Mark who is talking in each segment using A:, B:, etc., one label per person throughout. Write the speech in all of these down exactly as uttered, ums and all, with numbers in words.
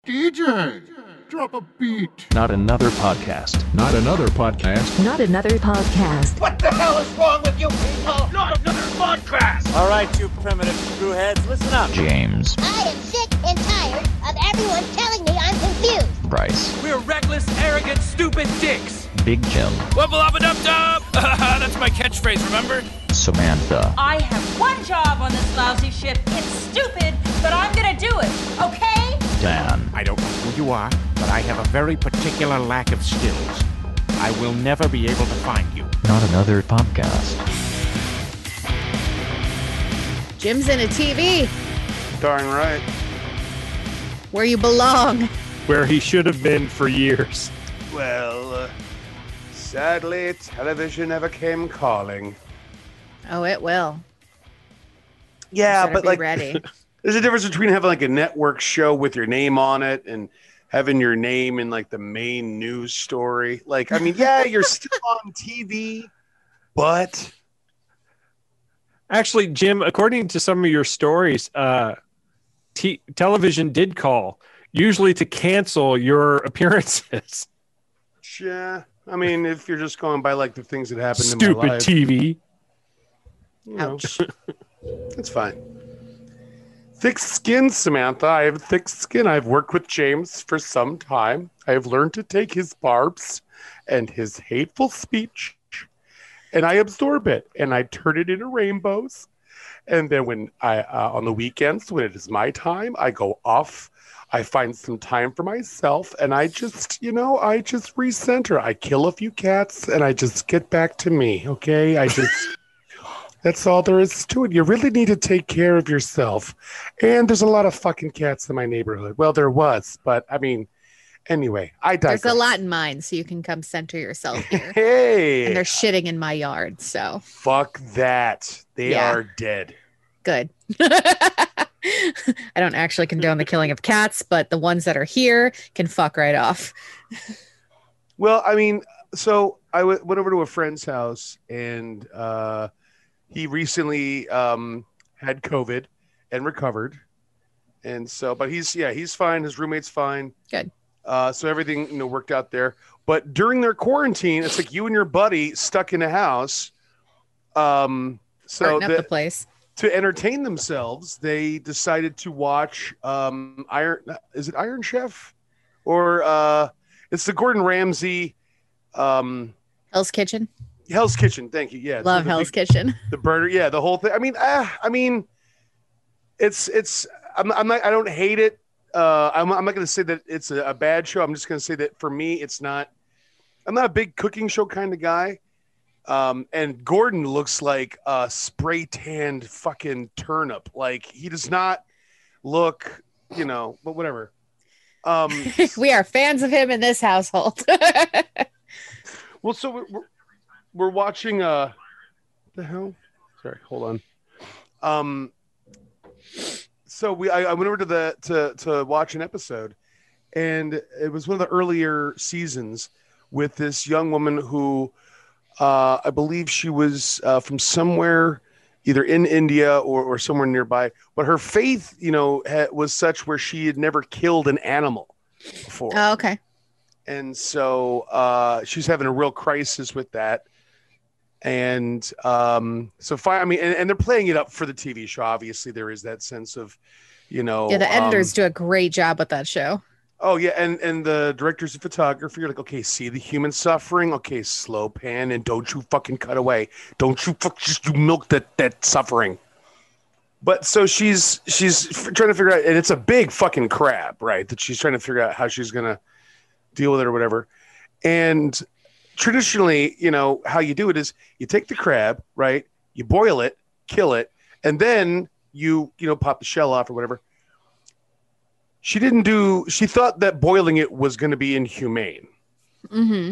A: D J, drop a beat.
B: Not another podcast.
C: Not another podcast.
D: Not another podcast.
E: What the hell is wrong with you people? Not another podcast.
F: All right, you primitive screwheads, listen up.
B: James.
G: I am sick and tired of everyone telling me I'm confused.
B: Bryce.
H: We're reckless, arrogant, stupid dicks.
B: Big Jim.
H: Wubble up a dub dub. That's my catchphrase, remember?
B: Samantha.
I: I have one job on this lousy ship. It's stupid, but I'm gonna do it, okay?
B: Dan.
J: I don't know who you are, but I have a very particular lack of skills. I will never be able to find you.
B: Not another podcast.
K: Jim's in a T V.
L: Darn right.
K: Where you belong.
M: Where he should have been for years.
L: Well, uh, sadly, television never came calling.
K: Oh, it will.
L: Yeah, but
K: be
L: like,
K: ready.
L: There's a difference between having like a network show with your name on it and having your name in like the main news story. Like, I mean, yeah, you're still on T V, but
M: actually, Jim, according to some of your stories, uh, t- television did call, usually to cancel your appearances.
L: Yeah, I mean, if you're just going by like the things that happened
M: Stupid
L: in my life.
M: T V.
L: You know,
K: Ouch.
L: That's fine. Thick skin, Samantha. I have thick skin. I've worked with James for some time. I have learned to take his barbs and his hateful speech, and I absorb it, and I turn it into rainbows. And then when I, uh, on the weekends, when it is my time, I go off. I find some time for myself, and I just, you know, I just recenter. I kill a few cats, and I just get back to me, okay? I just... That's all there is to it. You really need to take care of yourself. And there's a lot of fucking cats in my neighborhood. Well, there was, but I mean, anyway, I digress.
K: There's a lot in mine, so you can come center yourself here.
L: Hey.
K: And they're shitting in my yard, so.
L: Fuck that. They
K: Yeah.
L: are dead.
K: Good. I don't actually condone the killing of cats, but the ones that are here can fuck right off.
L: Well, I mean, so I w- went over to a friend's house, and uh, he recently um, had COVID and recovered. And so, but he's, yeah, he's fine. His roommate's fine.
K: Good.
L: Uh, so everything, you know, worked out there. But during their quarantine, it's like you and your buddy stuck in a house. Um, so
K: Burning up
L: the,
K: the place.
L: to entertain themselves, they decided to watch um, Iron. Is it Iron Chef? Or uh, it's the Gordon Ramsay. Um,
K: Hell's Kitchen.
L: Hell's Kitchen. Thank you. Yeah.
K: Love
L: the,
K: Hell's
L: the,
K: Kitchen.
L: The burner. Yeah. The whole thing. I mean, uh, I mean, it's, it's, I'm, I'm not, I don't hate it. Uh, I'm, I'm not going to say that it's a, a bad show. I'm just going to say that for me, it's not, I'm not a big cooking show kind of guy. Um, and Gordon looks like a spray tanned fucking turnip. Like he does not look, you know, but whatever. Um,
K: we are fans of him in this household.
L: well, so we're, we're, we're watching, uh, the hell? Sorry, hold on. Um, so we, I, I went over to the, to, to watch an episode, and it was one of the earlier seasons with this young woman who, uh, I believe she was uh, from somewhere either in India or, or somewhere nearby, but her faith, you know, ha- was such where she had never killed an animal before.
K: Oh, okay.
L: And so uh, she's having a real crisis with that. And um, so, fi- I mean, and, and they're playing it up for the T V show. Obviously, there is that sense of, you know,
K: Yeah, the editors
L: um,
K: do a great job with that show.
L: Oh yeah, and and the directors of photography are like, okay, see the human suffering. Okay, slow pan, and don't you fucking cut away. Don't you fuck just you milk that that suffering. But so she's she's f- trying to figure out, and it's a big fucking crab, right? That she's trying to figure out how she's gonna deal with it or whatever. And traditionally, you know, how you do it is you take the crab, right? You boil it, kill it, and then you you know pop the shell off or whatever. She didn't do, she thought that boiling it was going to be inhumane.
K: Mm-hmm.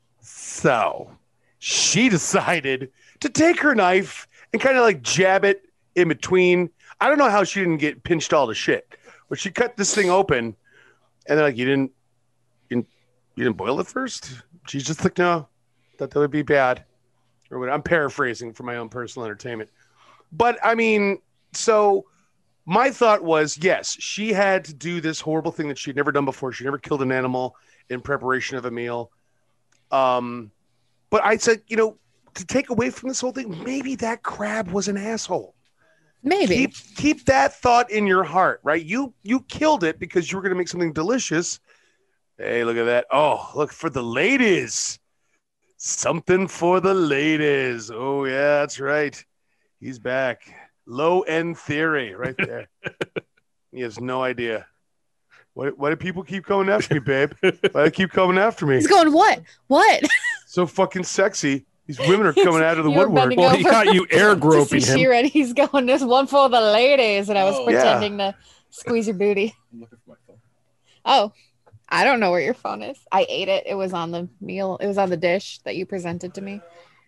L: So she decided to take her knife and kind of like jab it in between. I don't know how she didn't get pinched all to shit, but she cut this thing open and they're like, you didn't, you didn't, you didn't boil it first? She's just like, no, thought that would be bad. Or what? I'm paraphrasing for my own personal entertainment. But I mean, so my thought was, yes, she had to do this horrible thing that she'd never done before. She never killed an animal in preparation of a meal. Um, but I said, you know, to take away from this whole thing, maybe that crab was an asshole.
K: Maybe.
L: Keep, keep that thought in your heart, right? You you killed it because you were going to make something delicious. Hey, look at that. Oh, look for the ladies. Something for the ladies. Oh, yeah, that's right. He's back. Low end theory right there. He has no idea. Why, why do people keep coming after me, babe? Why do they keep coming after me?
K: He's going, what? What?
L: So fucking sexy. These women are coming out of the
K: You were
L: woodwork.
K: bending
M: Well, he
K: over
M: caught you air
K: to
M: groping
K: see
M: him.
K: Sheeran, and he's going, there's one for the ladies, and I was
L: Oh,
K: pretending to squeeze your booty.
C: I'm looking for my phone.
K: Oh, I don't know where your phone is. I ate it. It was on the meal. It was on the dish that you presented to me.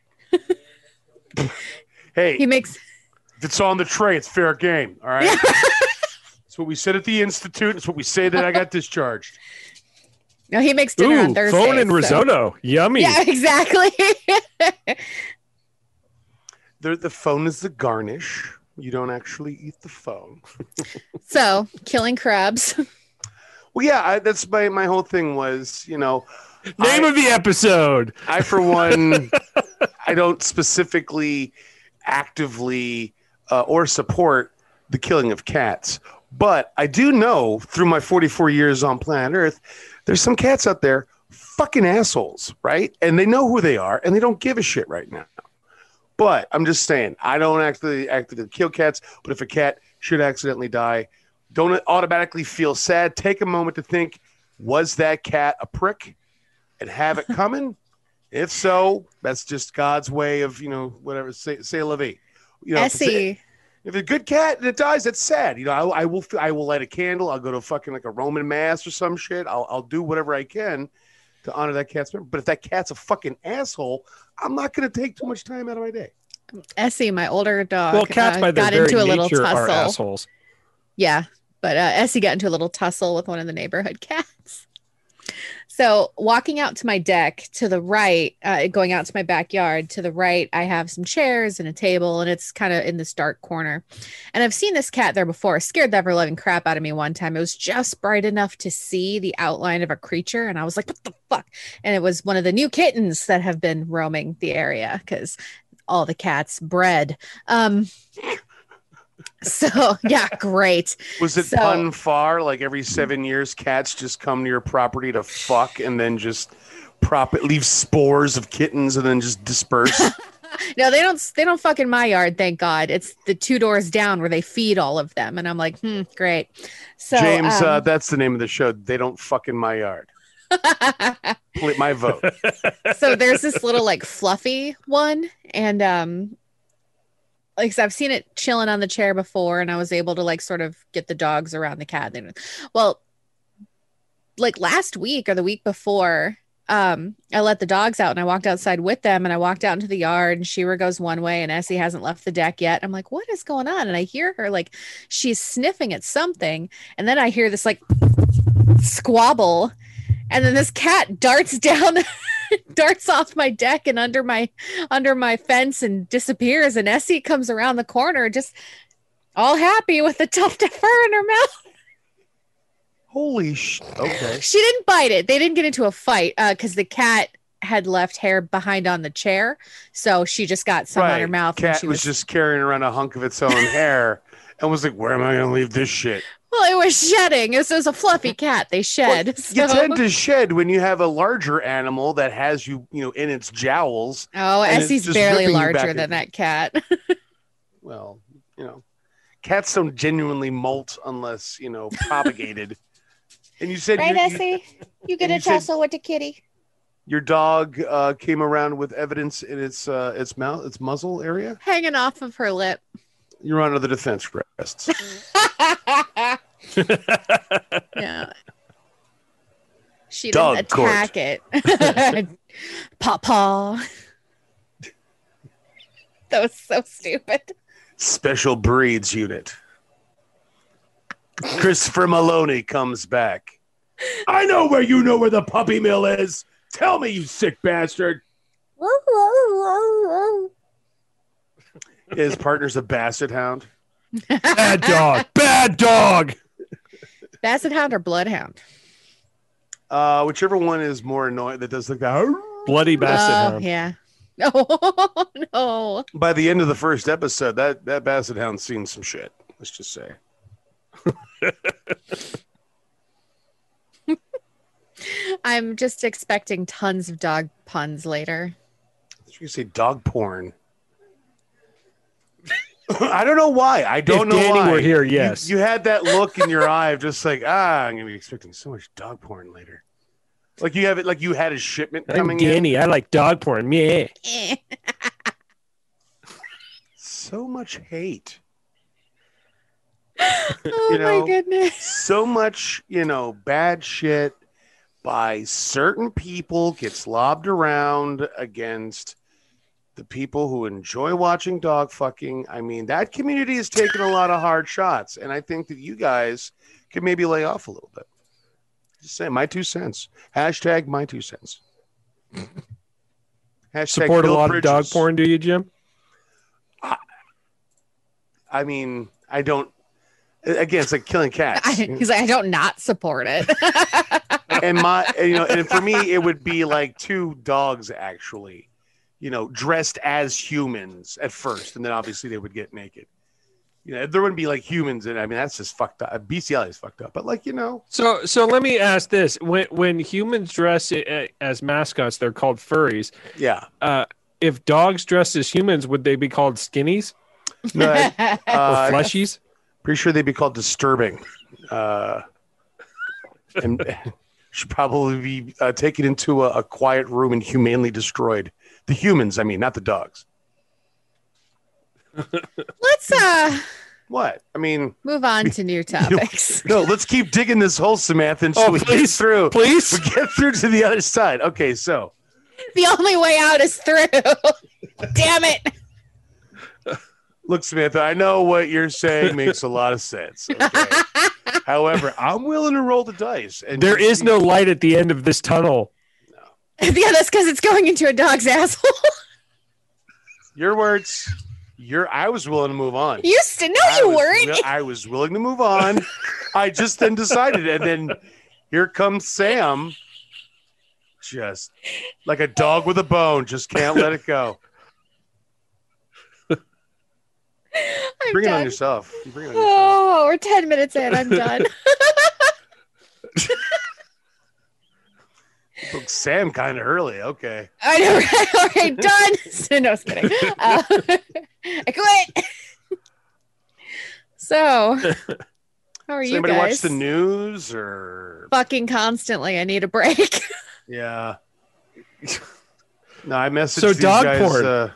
L: Hey,
K: He makes
L: if it's on the tray, it's fair game. All right. That's what we said at the Institute. It's what we say that I got discharged.
K: no, he makes dinner on
M: Ooh,
K: Thursday.
M: phone and
K: so-
M: risotto. Yummy.
K: Yeah, exactly.
L: The, the phone is the garnish. You don't actually eat the phone.
K: So, killing crabs.
L: Well, yeah, I, that's my, my whole thing was, you know,
M: Name
L: I,
M: of the episode.
L: I, for one, I don't specifically actively uh, or support the killing of cats. But I do know through my forty-four years on planet Earth, there's some cats out there fucking assholes, right? And they know who they are and they don't give a shit right now. But I'm just saying, I don't actually actively kill cats, but if a cat should accidentally die, don't automatically feel sad. Take a moment to think, was that cat a prick? And have it coming? If so, that's just God's way of, you know, whatever, say, say la vie. You know, if it's,
K: Essie.
L: a, if it's a good cat and it dies, that's sad. You know, I, I will I will light a candle. I'll go to fucking like a Roman mass or some shit. I'll, I'll do whatever I can to honor that cat's memory. But if that cat's a fucking asshole, I'm not going to take too much time out of my day.
K: Essie, my older dog,
M: Well, cats
K: uh,
M: by their
K: got
M: very
K: into a little
M: nature are
K: tussle.
M: assholes.
K: Yeah, but uh, Essie got into a little tussle with one of the neighborhood cats. So walking out to my deck to the right, uh, going out to my backyard to the right, I have some chairs and a table, and it's kind of in this dark corner. And I've seen this cat there before. It scared the ever loving crap out of me one time. It was just bright enough to see the outline of a creature, and I was like, "What the fuck?" And it was one of the new kittens that have been roaming the area because all the cats bred. Um, so yeah, great.
L: Was it
K: So-
L: pun far? Like every seven years, cats just come to your property to fuck and then just prop it, leave spores of kittens and then just disperse.
K: No, they don't. They don't fuck in my yard. Thank God. It's the two doors down where they feed all of them, and I'm like, hmm, great. So
L: James,
K: um,
L: uh, that's the name of the show. They don't fuck in my yard. Play my vote.
K: so there's this little like fluffy one, and um, like so I've seen it chilling on the chair before, and I was able to like sort of get the dogs around the cat. They- Well, like last week or the week before, um, I let the dogs out and I walked outside with them, and I walked out into the yard, and Shira goes one way and Essie hasn't left the deck yet. I'm like, what is going on? And I hear her like she's sniffing at something, and then I hear this like squabble, and then this cat darts down darts off my deck and under my under my fence and disappears, and Essie comes around the corner just all happy with a tuft of fur in her mouth.
L: Holy sh! Okay.
K: She didn't bite it. They didn't get into a fight because the cat had left hair behind on the chair, so she just got some on her mouth. and
L: Cat
K: she
L: was, just carrying around a hunk of its own hair and was like, "Where am I going to leave this shit?"
K: Well, it was shedding. It was, it was a fluffy cat. They shed.
L: You
K: so-
L: tend to shed when you have a larger animal that has you, you know, in its jowls.
K: Oh,
L: and it's
K: Essie's
L: just
K: barely
L: ripping you back
K: larger
L: in.
K: than that cat.
L: Well, you know, cats don't genuinely molt unless, you know, propagated. And you said
G: Right,
L: you- you-
G: Essie? You get
L: and
G: a
L: you said-
G: tussle with the kitty.
L: your dog uh, came around with evidence in its uh, its mouth, its muzzle area.
K: Hanging off of her lip.
L: You're under the defense rests.
K: Yeah. She
L: Dog
K: didn't
L: court.
K: attack it. Paw paw. That was so stupid.
L: Special breeds unit. Christopher Maloney comes back. I know where you know where the puppy mill is. Tell me, you sick bastard. His partner's a basset hound.
M: Bad dog. Bad dog.
K: Basset Hound or Bloodhound?
L: Uh, whichever one is more annoying that does like that.
M: Bloody Basset
K: Oh,
M: Hound.
K: yeah. Oh, no.
L: By the end of the first episode, that, that Basset Hound's seen some shit. Let's just say.
K: I'm just expecting tons of dog puns later.
L: You can say dog porn. I don't know why. I don't
M: If
L: know
M: Danny
L: why.
M: were here,
L: You-
M: yes.
L: You, had that look in your eye of just like, ah, I'm gonna be expecting so much dog porn later. Like you have it, like you had a shipment
M: I'm
L: coming
M: Danny.
L: in.
M: I like dog porn. Yeah.
K: Eh.
L: So much hate.
K: Oh,
L: You know,
K: my goodness.
L: So much, you know, bad shit by certain people gets lobbed around against the people who enjoy watching dog fucking. I mean, that community has taken a lot of hard shots, and I think that you guys could maybe lay off a little bit. Just saying, my two cents. Hashtag my two cents. Hashtag
M: Support a
L: Bill
M: lot
L: Bridges.
M: of dog porn, do you, Jim?
L: I mean, I don't. Again, it's like killing cats.
K: He's like, I don't not support it.
L: and my, you know, and for me, it would be like two dogs actually, you know, dressed as humans at first, and then obviously they would get naked. You know, there wouldn't be like humans, and I mean that's just fucked up. B C L is fucked up, but like you know,
M: So, so let me ask this: when when humans dress i- as mascots, they're called furries.
L: yeah.
M: Uh, if dogs dress as humans, would they be called skinnies
L: No, I-
M: or
L: uh,
M: fleshies?
L: pretty sure they'd be called disturbing, uh, and should probably be uh, taken into a, a quiet room and humanely destroyed. The humans, I mean, not the dogs.
K: Let's uh
L: What? I mean,
K: move on to new topics.
L: no, let's keep digging this hole, Samantha, until
M: Oh,
L: we get
M: please,
L: through.
M: please.
L: We get through to the other side. Okay, so
K: The only way out is through. Damn it.
L: look, Samantha, I know what you're saying makes a lot of sense. Okay? However, I'm willing to roll the dice. And
M: There
L: just
M: is
L: see-
M: no light at the end of this tunnel.
K: Yeah, that's because it's going into a dog's asshole.
L: your words. You're. I was willing to move on.
K: You st- no,
L: I
K: you
L: was
K: weren't.
L: wi- I was willing to move on. I just then decided, and then here comes Sam, just like a dog with a bone, just can't let it go.
K: I'm
L: Bring it
K: done.
L: on yourself. Bring it on yourself.
K: Oh, we're ten minutes in. I'm done.
L: Book Sam kind of early. Okay.
K: I know, right? All right, done. No, I was kidding. Uh, I quit. So, how are
L: Does
K: you
L: anybody
K: guys?
L: watch the news or?
K: Fucking constantly. I need a break.
L: Yeah. No, I messaged
M: So
L: these
M: dog
L: guys,
M: porn.
L: Uh,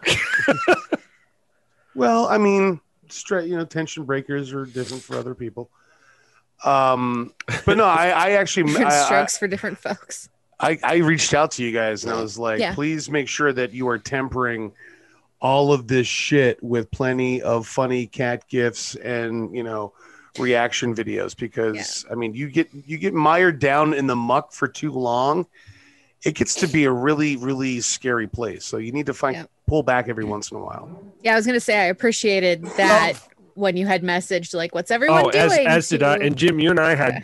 L: well, I mean, straight, you know, tension breakers are different for other people. Um, but no, I, I actually,
K: Different
L: I, I,
K: strokes for different folks.
L: I, I reached out to you guys and I was like,
K: Yeah.
L: please make sure that you are tempering all of this shit with plenty of funny cat gifs and, you know, reaction videos, because I mean, you get, you get mired down in the muck for too long. It gets to be a really, really scary place. So you need to find,
K: Yep.
L: pull back every once in a while.
K: Yeah, I was gonna say I appreciated that when you had messaged like, "What's everyone
M: Oh, as
K: doing?"
M: as did I.
K: to-
M: And Jim, you and I had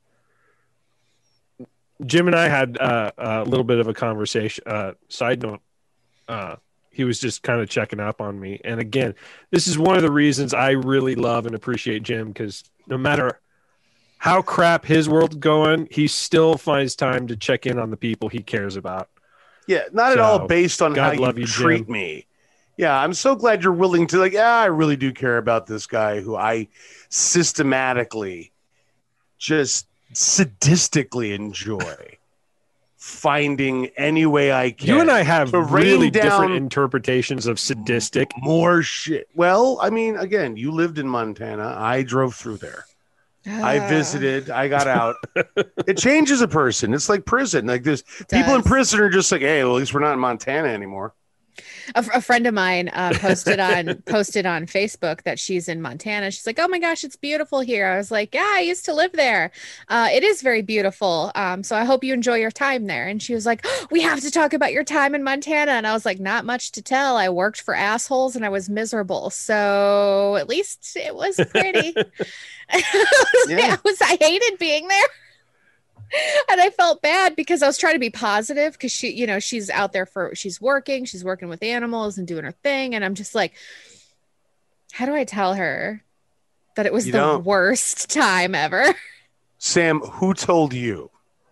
M: Jim and I had uh, a little bit of a conversation. Uh, side note, uh, he was just kind of checking up on me. And again, this is one of the reasons I really love and appreciate Jim, because no matter how crap his world's going, he still finds time to check in on the people he cares about.
L: Yeah, not at
M: So,
L: all based on
M: God
L: how
M: love
L: you
M: you,
L: treat
M: Jim.
L: me. Yeah, I'm so glad you're willing to, like, yeah, I really do care about this guy who I systematically, just sadistically enjoy finding any way I can.
M: You and I have
L: to rain
M: really
L: down
M: different interpretations of sadistic.
L: more shit. Well, I mean, again, you lived in Montana. I drove through there. I
K: Ah,
L: visited. I got out. It changes a person. It's like prison. Like this, people in
K: does.
L: prison are just like, hey, well, at least we're not in Montana anymore.
K: A, a friend of mine uh, posted on posted on Facebook that she's in Montana. She's like, "Oh my gosh, it's beautiful here." I was like, "Yeah, I used to live there. Uh, it is very beautiful. Um, so I hope you enjoy your time there." And she was like, oh, "We have to talk about your time in Montana." And I was like, "Not much to tell. I worked for assholes and I was miserable. So at least it was pretty."
L: Yeah.
K: I was. I hated being there. And I felt bad because I was trying to be positive because she, you know, she's out there for, she's working, she's working with animals and doing her thing. And I'm just like, how do I tell her that it was
L: You
K: the
L: don't.
K: worst time ever?
L: Sam, who told you?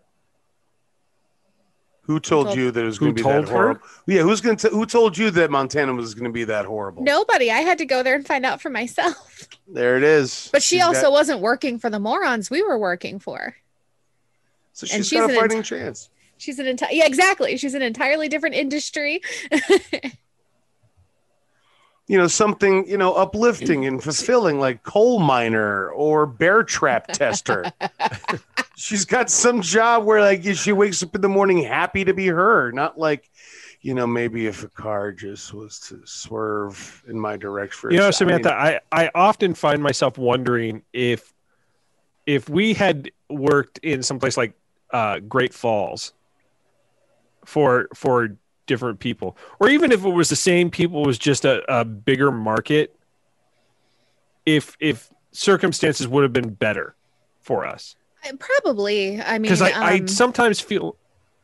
L: Who told
K: told-
L: you that it was
M: Who
L: going to be
M: told
L: that
M: her?
L: horrible? Yeah, who's going to? Who told you that Montana was going to be that horrible?
K: Nobody. I had to go there and find out for myself.
L: There it is.
K: But she
L: She's
K: also
L: got-
K: wasn't working for the morons we were working for.
L: so
K: and
L: she's
K: she's
L: got a
K: an
L: fighting
K: ent-
L: chance.
K: She's an entire, yeah, exactly. She's an entirely different industry.
L: You know, something, you know, uplifting and fulfilling like coal miner or bear trap tester. She's got some job where like she wakes up in the morning happy to be her, not like, you know, maybe if a car just was to swerve in my direction. For a
M: You know,
L: second. I mean,
M: Samantha, I, I often find myself wondering if if we had worked in someplace like uh, Great Falls for for different people, or even if it was the same people, it was just a, a bigger market, if if circumstances would have been better for us.
K: Probably. I mean,
M: Because I, I
K: um,
M: sometimes feel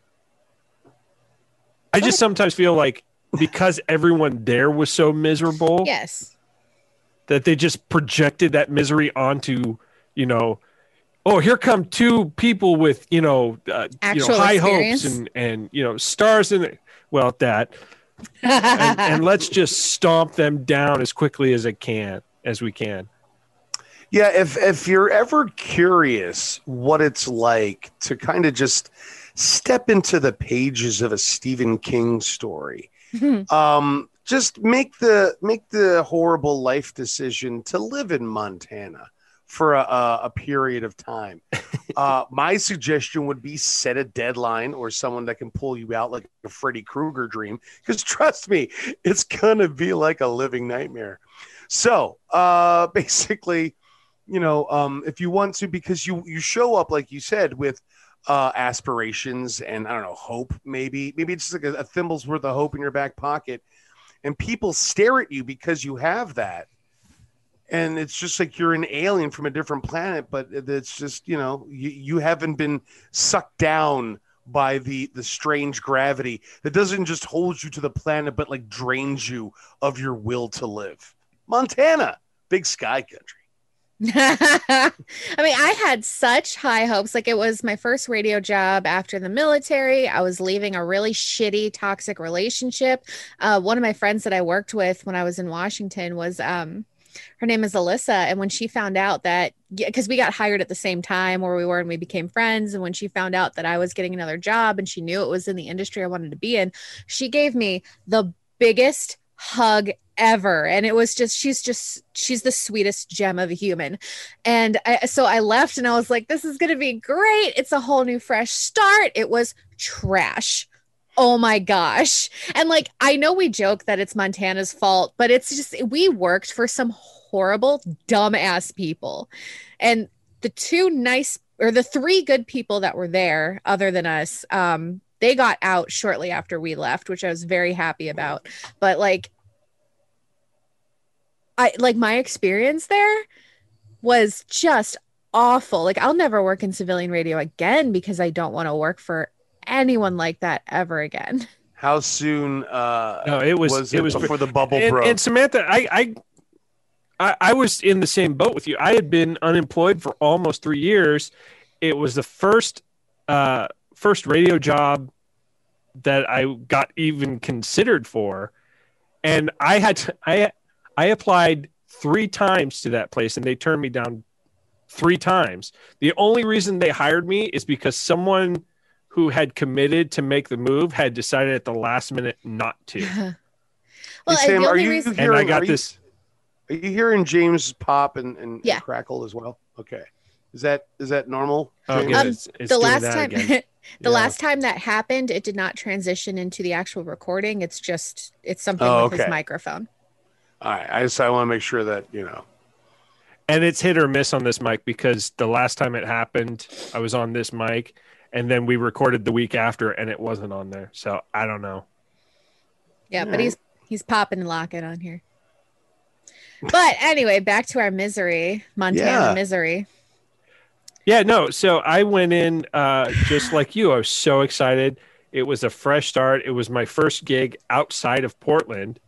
M: I just sometimes feel like because everyone there was so miserable
K: yes.
M: that they just projected that misery onto, you know, oh, here come two people with, you know, uh, you
K: Actual
M: know, high
K: experience.
M: hopes and, and, you know, stars in it. Well, that, and, and let's just stomp them down as quickly as it can, as we can.
L: Yeah, if if you're ever curious what it's like to kind of just step into the pages of a Stephen King story, um, just make the make the horrible life decision to live in Montana for a, a, a period of time. Uh, my suggestion would be set a deadline or someone that can pull you out like a Freddy Krueger dream, because trust me, it's gonna be like a living nightmare. So uh, basically, you know, um, if you want to, because you you show up, like you said, with uh, aspirations and I don't know, hope, maybe, maybe it's just like a, a thimble's worth of hope in your back pocket, and people stare at you because you have that. And it's just like you're an alien from a different planet, but it's just, you know, you, you haven't been sucked down by the the strange gravity that doesn't just hold you to the planet, but like drains you of your will to live. Montana, big sky country.
K: I mean, I had such high hopes. Like, it was my first radio job after the military. I was leaving a really shitty, toxic relationship. Uh, one of my friends that I worked with when I was in Washington was, um, her name is Alyssa. And when she found out that, because we got hired at the same time where we were and we became friends. And when she found out that I was getting another job and she knew it was in the industry I wanted to be in, she gave me the biggest hug ever. And it was just, she's just, she's the sweetest gem of a human. And I, so I left and I was like, this is going to be great. It's a whole new fresh start. It was trash. Oh my gosh. And like, I know we joke that it's Montana's fault, but it's just, we worked for some horrible, dumbass people. And the two nice, or the three good people that were there other than us, um, they got out shortly after we left, which I was very happy about. But like, I like my experience there was just awful. Like, I'll never work in civilian radio again because I don't want to work for anyone like that ever again.
L: How soon uh,
M: No, it was,
L: was
M: it
L: it
M: was
L: before the bubble
M: and,
L: broke?
M: and Samantha, I, I, I, I was in the same boat with you. I had been unemployed for almost three years. It was the first, uh, first radio job that I got even considered for, and I had to, I I applied three times to that place, and they turned me down three times. The only reason they hired me is because someone who had committed to make the move had decided at the last minute not to.
K: Well,
L: Hey, Sam,
K: the
L: are
K: only
L: you
K: reason-
L: hearing,
M: And I got
L: are you-
M: this.
L: Are you hearing James pop and, and,
K: Yeah.
L: and crackle as well? Okay. Is that is that normal?
M: Oh,
L: James?
M: yeah,
K: Um,
M: it's, it's
K: the
M: doing
K: last
M: that
K: time,
M: again.
K: the
L: Yeah.
K: last time that happened, it did not transition into the actual recording. It's just it's something
L: Oh,
K: with his
L: okay.
K: microphone.
L: All right. I just I want to make sure that you know.
M: And it's hit or miss on this mic because the last time it happened, I was on this mic, and then we recorded the week after, and it wasn't on there. So I don't know.
K: Yeah,
L: All
K: but
L: right.
K: he's he's popping and locking on here. But anyway, back to our misery, Montana
L: Yeah.
K: misery.
M: Yeah, no. So I went in uh, just like you. I was so excited. It was a fresh start. It was my first gig outside of Portland.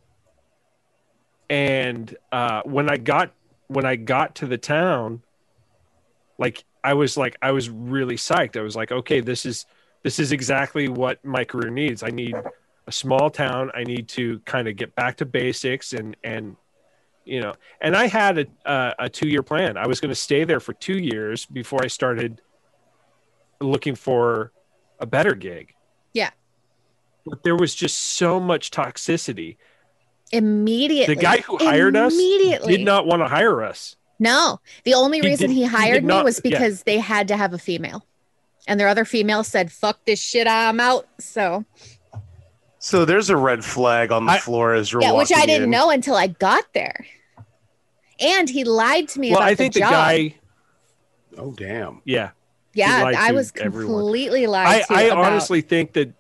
M: And uh, when I got when I got to the town, like I was like I was really psyched. I was like, okay, this is this is exactly what my career needs. I need a small town. I need to kind of get back to basics and and you know. And I had a a, a two year plan. I was going to stay there for two years before I started looking for a better gig.
K: Yeah.
M: But there was just so much toxicity.
K: Immediately.
M: The guy who hired us
K: Immediately.
M: did not want to hire us.
K: No, the only
M: He
K: reason
M: did-
K: he
M: he
K: hired
M: did
K: me
M: not-
K: was
M: yeah.
K: because they had to have a female, and their other female said, "Fuck this shit, I'm out." So
L: So there's a red flag on the
M: I-
L: floor as you're
K: yeah, which
L: walking
K: I didn't
L: in.
K: know until I got there. And he lied to me
M: Well,
K: about
M: I think
K: the
M: the,
K: job.
M: guy,
L: Oh damn.
M: yeah.
K: yeah,
M: lied
K: I
M: to
K: was
M: everyone.
K: completely
M: I,
K: lied to.
M: I
K: about,
M: honestly think that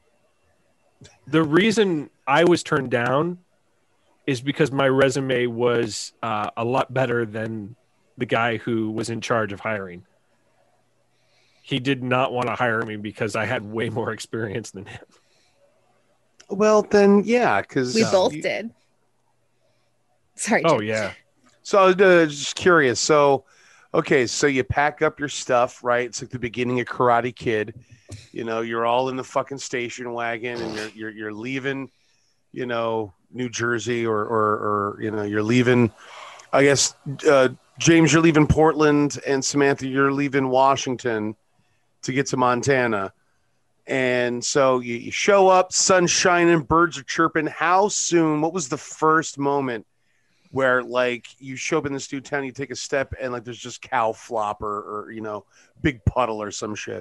M: the reason I was turned down is because my resume was uh, a lot better than the guy who was in charge of hiring. He did not want to hire me because I had way more experience than him.
L: Well then, yeah, because
K: we both did. Sorry.
M: Oh,
K: Jim.
M: yeah.
L: So I was uh, just curious. So, okay, so you pack up your stuff, right? It's like the beginning of Karate Kid. You know, you're all in the fucking station wagon, and you're you're, you're leaving, you know, New Jersey, or or, or you know, you're leaving. I guess uh, James, you're leaving Portland, and Samantha, you're leaving Washington to get to Montana. And so you, you show up, sun shining, birds are chirping. How soon? What was the first moment where, like, you show up in this new town, you take a step, and like there's just cow flop or, or you know, big puddle or some shit?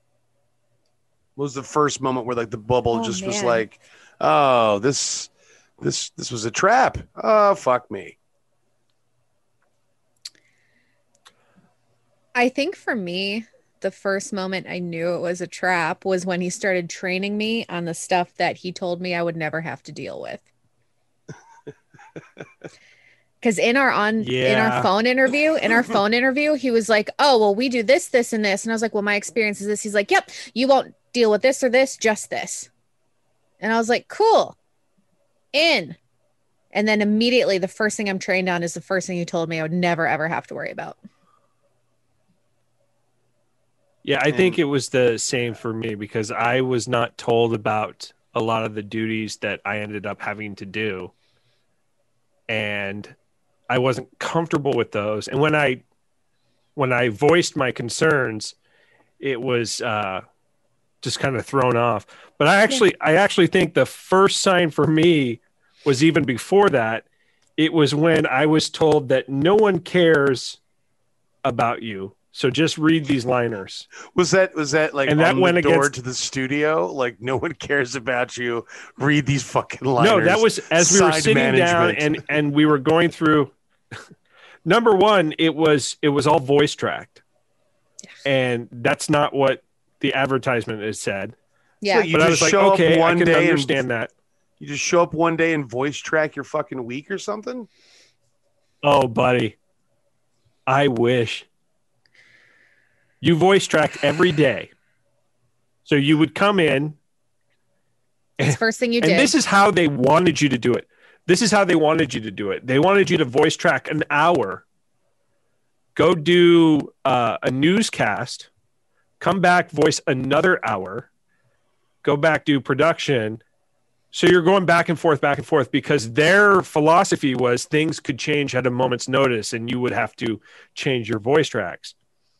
L: What was the first moment where like the bubble
K: Oh,
L: just was
K: man.
L: like, oh, this this this was a trap? Oh, fuck me.
K: I think for me, the first moment I knew it was a trap was when he started training me on the stuff that he told me I would never have to deal with. Because in our on in
M: Yeah.
K: our phone interview, in our phone interview, he was like, "Oh, well, we do this, this, and this," and I was like, "Well, my experience is this." He's like, "Yep, you won't deal with this or this, just this," and I was like, "Cool, in." And then immediately, the first thing I'm trained on is the first thing you told me I would never ever have to worry about.
M: Yeah, I think it was the same for me because I was not told about a lot of the duties that I ended up having to do. And I wasn't comfortable with those. And when I when I voiced my concerns, it was uh, just kind of thrown off. But I actually I actually think the first sign for me was even before that. It was when I was told that no one cares about you. So just read these liners.
L: Was that was that like
M: And that
L: on
M: went
L: the door
M: against-
L: to the studio? Like, no one cares about you. Read these fucking liners.
M: No, that was as we were
L: Side
M: sitting down
L: management.
M: and and we were going through. Number one, it was it was all voice tracked, and that's not what the advertisement has said.
K: Yeah,
L: So you
M: But I
L: just
M: was like,
L: show
M: okay,
L: up
M: I
L: one
M: can
L: day and
M: understand that.
L: you just show up one day and voice track your fucking week or something.
M: Oh, buddy, I wish you voice tracked every day. So you would come in,
K: That's the first thing you
M: and
K: did.
M: this is how they wanted you to do it. This is how they wanted you to do it. They wanted you to voice track an hour, go do uh, a newscast, come back, voice another hour, go back, do production. So you're going back and forth, back and forth, because their philosophy was things could change at a moment's notice and you would have to change your voice tracks.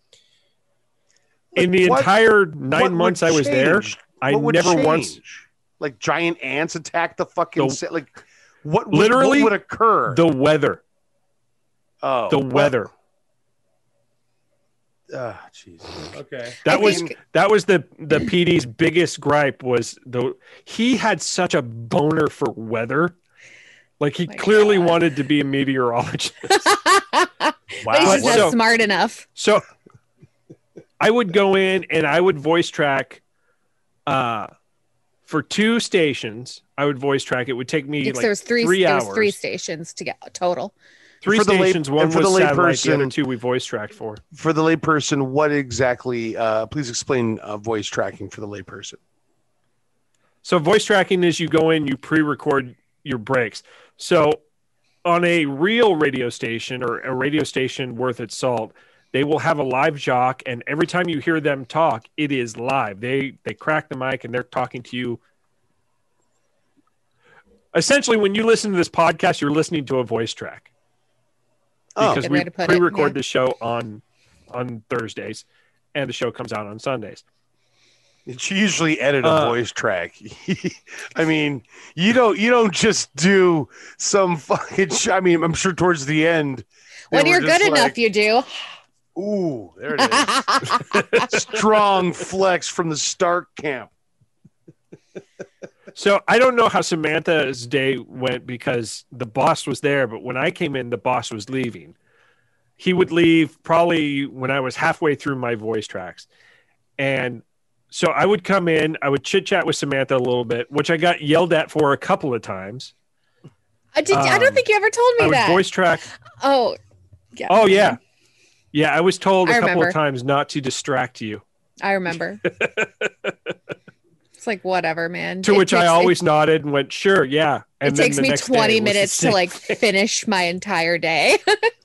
M: In the
L: What-
M: entire
L: what
M: nine
L: would
M: months I was there,
L: change?
M: I
L: What would
M: never once...
L: change? Like giant ants attack the fucking
M: The-
L: set. Like what would,
M: Literally,
L: what would occur?
M: The weather.
L: oh,
M: The
L: well,
M: weather.
L: uh, Jesus. Okay.
M: That
K: I
M: was
K: think-
M: that was the the P D's biggest gripe was the he had such a boner for weather. Like he
K: Oh my
M: clearly
K: God.
M: wanted to be a meteorologist.
K: But he's just
M: So-
K: not smart enough.
M: So I would go in and I would voice track uh for two stations. I would voice track. It would take me
K: Because
M: like
K: there was three,
M: three
K: there
M: hours.
K: was three stations to get total.
M: Three
L: For the lay-
M: stations. One
L: and for
M: was
L: the
M: satellite. The other
L: layperson-
M: two we voice tracked for.
L: For the layperson, what exactly? Uh, please explain uh, voice tracking for the layperson.
M: So voice tracking is you go in, you pre-record your breaks. So on a real radio station or a radio station worth its salt, they will have a live jock, and every time you hear them talk, it is live. They they crack the mic and they're talking to you. Essentially, when you listen to this podcast, you're listening to a voice track
L: Oh,
M: because
K: Good
M: we
K: way to put it,
M: pre-record
K: yeah.
M: the show on on Thursdays, and the show comes out on Sundays.
L: It's usually edit a
M: Uh,
L: voice track. I mean, you don't you don't just do some fucking. Sh- I mean, I'm sure towards the end, they
K: When
L: were
K: you're
L: just
K: good enough,
L: like,
K: you do.
L: Ooh, there it is. Strong flex from the Stark camp.
M: So I don't know how Samantha's day went because the boss was there, but when I came in, the boss was leaving. He would leave probably when I was halfway through my voice tracks. And so I would come in, I would chit chat with Samantha a little bit, which I got yelled at for a couple of times.
K: I, did, I
M: Um,
K: don't think you ever told me
M: I would
K: that.
M: voice track.
K: Oh, yeah.
M: Oh, yeah. Yeah, I was told a
K: I
M: couple
K: remember.
M: of times not to distract you.
K: I remember. It's like, whatever, man.
M: To
K: It
M: which I
K: takes-
M: always nodded and went, sure, yeah. And
K: It
M: then
K: takes
M: the
K: me
M: next day
K: twenty
M: was the
K: minutes to
M: same
K: like
M: thing.
K: finish my entire day.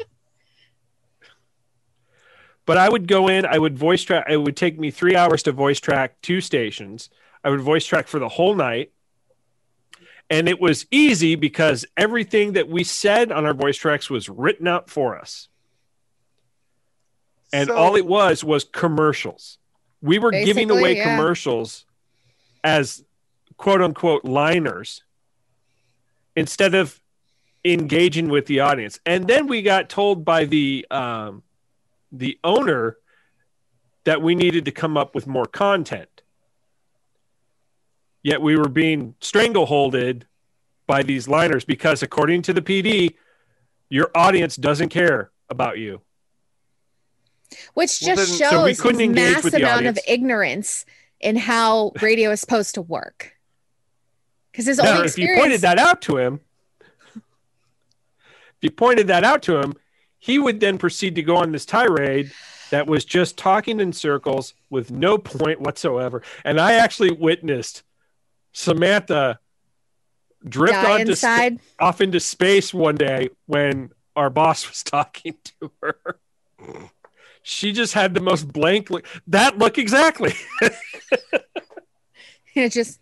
M: But I would go in, I would voice track. It would take me three hours to voice track two stations. I would voice track for the whole night. And it was easy because everything that we said on our voice tracks was written out for us. And
L: So-
M: all it was was commercials. We were giving
K: Basically,
M: away
K: yeah.
M: commercials as quote unquote liners instead of engaging with the audience. And then we got told by the um, the owner that we needed to come up with more content. Yet we were being strangleholded by these liners because, according to the P D, your audience doesn't care about you.
K: Which
L: Well,
K: just
L: then-
M: So we
K: shows
M: couldn't
K: his
M: engage
K: mass
M: with the
K: amount of
M: audience.
K: ignorance in how radio is supposed to work. Because his
M: Now,
K: only
M: if you
K: experience,
M: pointed that out to him, if you pointed that out to him, he would then proceed to go on this tirade that was just talking in circles with no point whatsoever. And I actually witnessed Samantha drift
K: die
M: onto sp-
K: inside.
M: off into space one day when our boss was talking to her. She just had the most blank look. That look exactly.
K: It just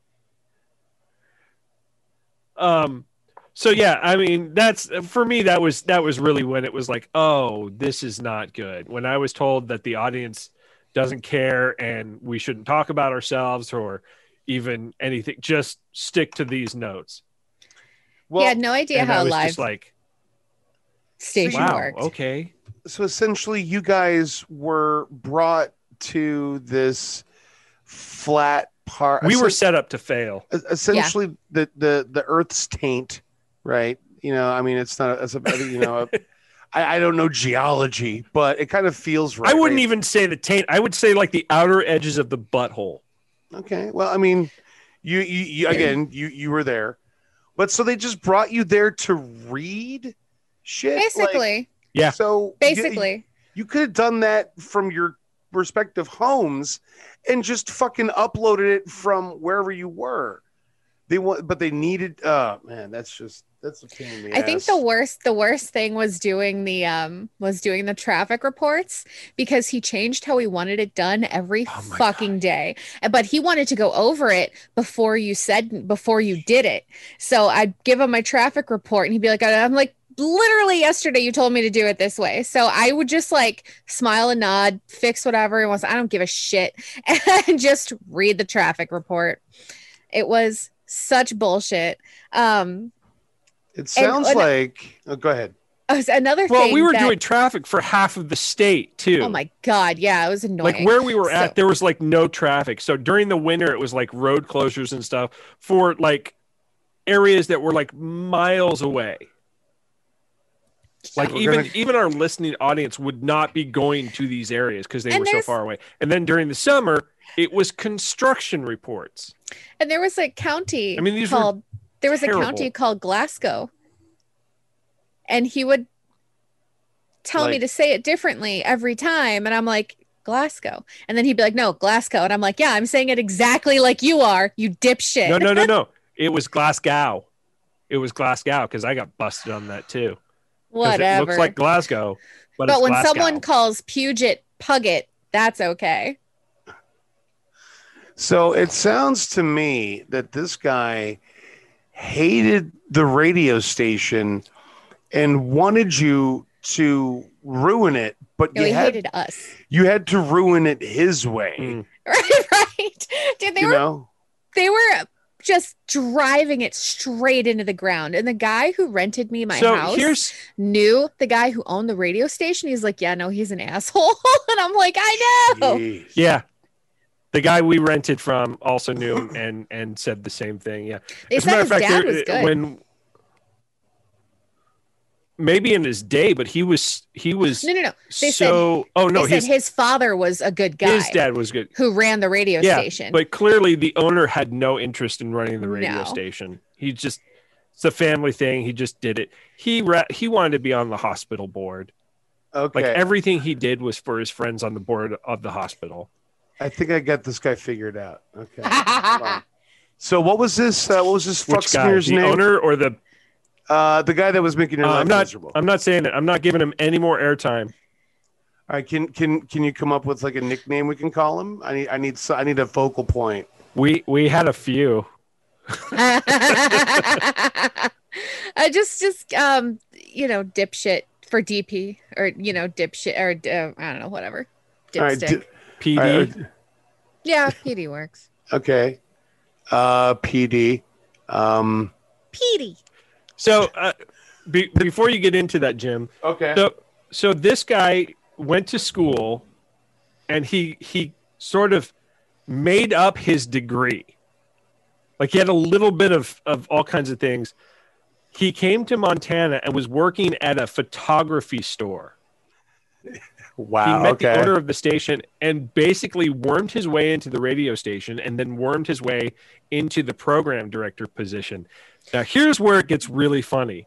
M: um so yeah, I mean, that's for me, that was that was really when it was like, oh, this is not good. When I was told that the audience doesn't care and we shouldn't talk about ourselves or even anything, just stick to these notes.
K: he had no idea
M: And I
K: how
M: was
K: live
M: just like,
K: station
M: wow,
K: worked.
M: okay.
L: So essentially, you guys were brought to this flat part.
M: We were set up to fail.
L: essentially the the the Earth's taint, right? You know, I mean, it's not. It's a you know, a, I, I don't know geology, but it kind of feels right.
M: I wouldn't
L: right?
M: even say the taint. I would say like the outer edges of the butthole.
L: Okay, well, I mean, you you, you again, you you were there, but so they just brought you there to read shit, Like,
K: Basically,
M: Yeah.
L: so
K: basically.
L: you, you could have done that from your respective homes and just fucking uploaded it from wherever you were. They want, but they needed. Uh, man, that's just that's a pain in the
K: I think
L: ass.
K: the worst the worst thing was doing the um was doing the traffic reports because he changed how he wanted it done every
M: Oh my
K: fucking
M: God.
K: day. But he wanted to go over it before you said before you did it. So I'd give him my traffic report and he'd be like, I'm like, literally yesterday you told me to do it this way. So I would just like smile and nod, fix whatever it was. I don't give a shit and just read the traffic report. It was such bullshit. Um
L: It sounds
K: and-
L: like. Oh, go ahead.
K: Oh, so another
M: Well,
K: thing.
M: we were
K: that,
M: doing traffic for half of the state too.
K: Oh my God. Yeah, it was annoying.
M: Like where we were at,
K: So-
M: there was like no traffic. So during the winter, it was like road closures and stuff for like areas that were like miles away. Like
L: We're
M: even
L: gonna-
M: even our listening audience would not be going to these areas because they
K: And
M: were so
K: there's-
M: far away. And then during the summer, it was construction reports.
K: And there was a county
M: I mean, these were
K: called there was
M: terrible.
K: a county called Glasgow. And he would tell me
M: Like-
K: to say it differently every time. And I'm like, Glasgow. And then he'd be like, no, Glasgow. And I'm like, yeah, I'm saying it exactly like you are, you dipshit.
M: No, no, no, no. It was Glasgow. It was Glasgow because I got busted on that too. 'Cause
K: Whatever.
M: It looks like Glasgow, but,
K: but
M: it's
K: when
M: Glasgow.
K: someone calls Puget Puget, that's okay.
L: So it sounds to me that this guy hated the radio station and wanted you to ruin it, but
K: No,
L: you
K: he
L: had
K: hated us.
L: you had to ruin it his way.
M: Mm.
K: Right, right. Dude, they
L: You
K: were
L: know?
K: they were just driving it straight into the ground. And the guy who rented me my
M: So
K: house
M: here's
K: knew the guy who owned the radio station. He's like, yeah, no, he's an asshole. And I'm like, I know.
L: Jeez.
M: yeah. The guy we rented from also knew and and said the same thing. Yeah.
K: They
M: As a
K: said
M: matter
K: his
M: of fact,
K: dad
M: there-
K: was good.
M: when maybe in his day, but he was he was
K: no, no, no. They
M: so
K: said,
M: oh no,
K: they
M: his
K: said his father was a good guy
M: his dad was good.
K: who ran the radio
M: Yeah,
K: station.
M: but clearly the owner had no interest in running the radio
K: No.
M: station. He just it's a family thing. He just did it. He ra- he wanted to be on the hospital board.
L: Okay.
M: Like everything he did was for his friends on the board of the hospital.
L: I think I got this guy figured out. Okay. Hold on. So what was this? Uh, what was this fuck
M: Which guy?
L: smear's
M: The
L: name?
M: owner or the?
L: Uh, the guy that was making your
M: Uh,
L: life
M: I'm not.
L: miserable.
M: I'm not saying it. I'm not giving him any more airtime.
L: All right, can can can you come up with like a nickname we can call him? I need I need so- I need a focal point.
M: We we had a few.
K: I just just um you know dipshit for D P or you know dipshit or uh, I don't know whatever
L: All right,
K: dipstick.
L: di-
M: P D.
L: all right,
K: Yeah, P D works.
L: okay. Uh, P D. Um,
K: P D.
M: So uh, be, before you get into that, Jim.
L: okay.
M: So so this guy went to school, and he he sort of made up his degree. Like he had a little bit of of all kinds of things. He came to Montana and was working at a photography store.
L: Wow.
M: He met
L: okay.
M: the owner of the station and basically wormed his way into the radio station and then wormed his way into the program director position. Now, here's where it gets really funny.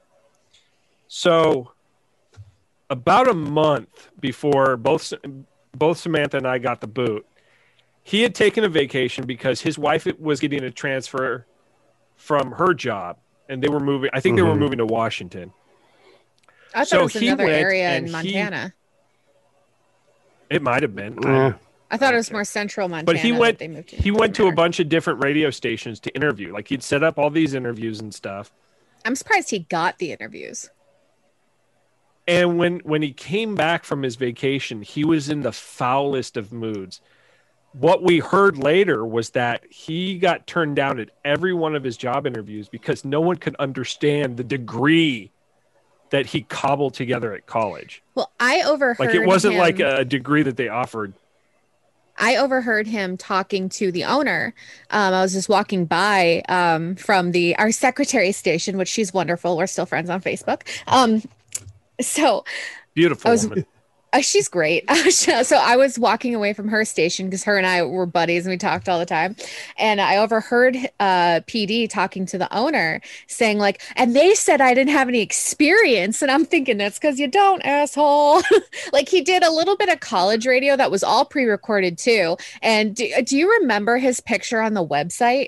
M: So, about a month before both both Samantha and I got the boot, he had taken a vacation because his wife was getting a transfer from her job, and they were moving. I think they were
L: Mhm.
M: moving to Washington.
K: I thought
M: So
K: it was
M: he
K: another
M: went
K: area in
M: and he-
K: Montana.
M: It might have been.
L: Yeah.
K: I thought it was more central Montana.
M: But he
K: that
M: went
K: They moved to
M: he went to a
K: Denver.
M: bunch of different radio stations to interview. Like he'd set up all these interviews and stuff.
K: I'm surprised he got the interviews.
M: And when when he came back from his vacation, he was in the foulest of moods. What we heard later was that he got turned down at every one of his job interviews because no one could understand the degree that he cobbled together at college.
K: Well, I overheard
M: Like it wasn't
K: him,
M: like a degree that they offered.
K: I overheard him talking to the owner. Um, I was just walking by um, from the our secretary station, which she's wonderful. We're still friends on Facebook. Um, so
M: Beautiful
K: I was-
M: woman.
K: Uh, she's great. So I was walking away from her station because her and I were buddies and we talked all the time. And I overheard uh, P D talking to the owner saying like, and they said I didn't have any experience. And I'm thinking that's because you don't, asshole. Like he did a little bit of college radio that was all pre-recorded too. And do, do you remember his picture on the website?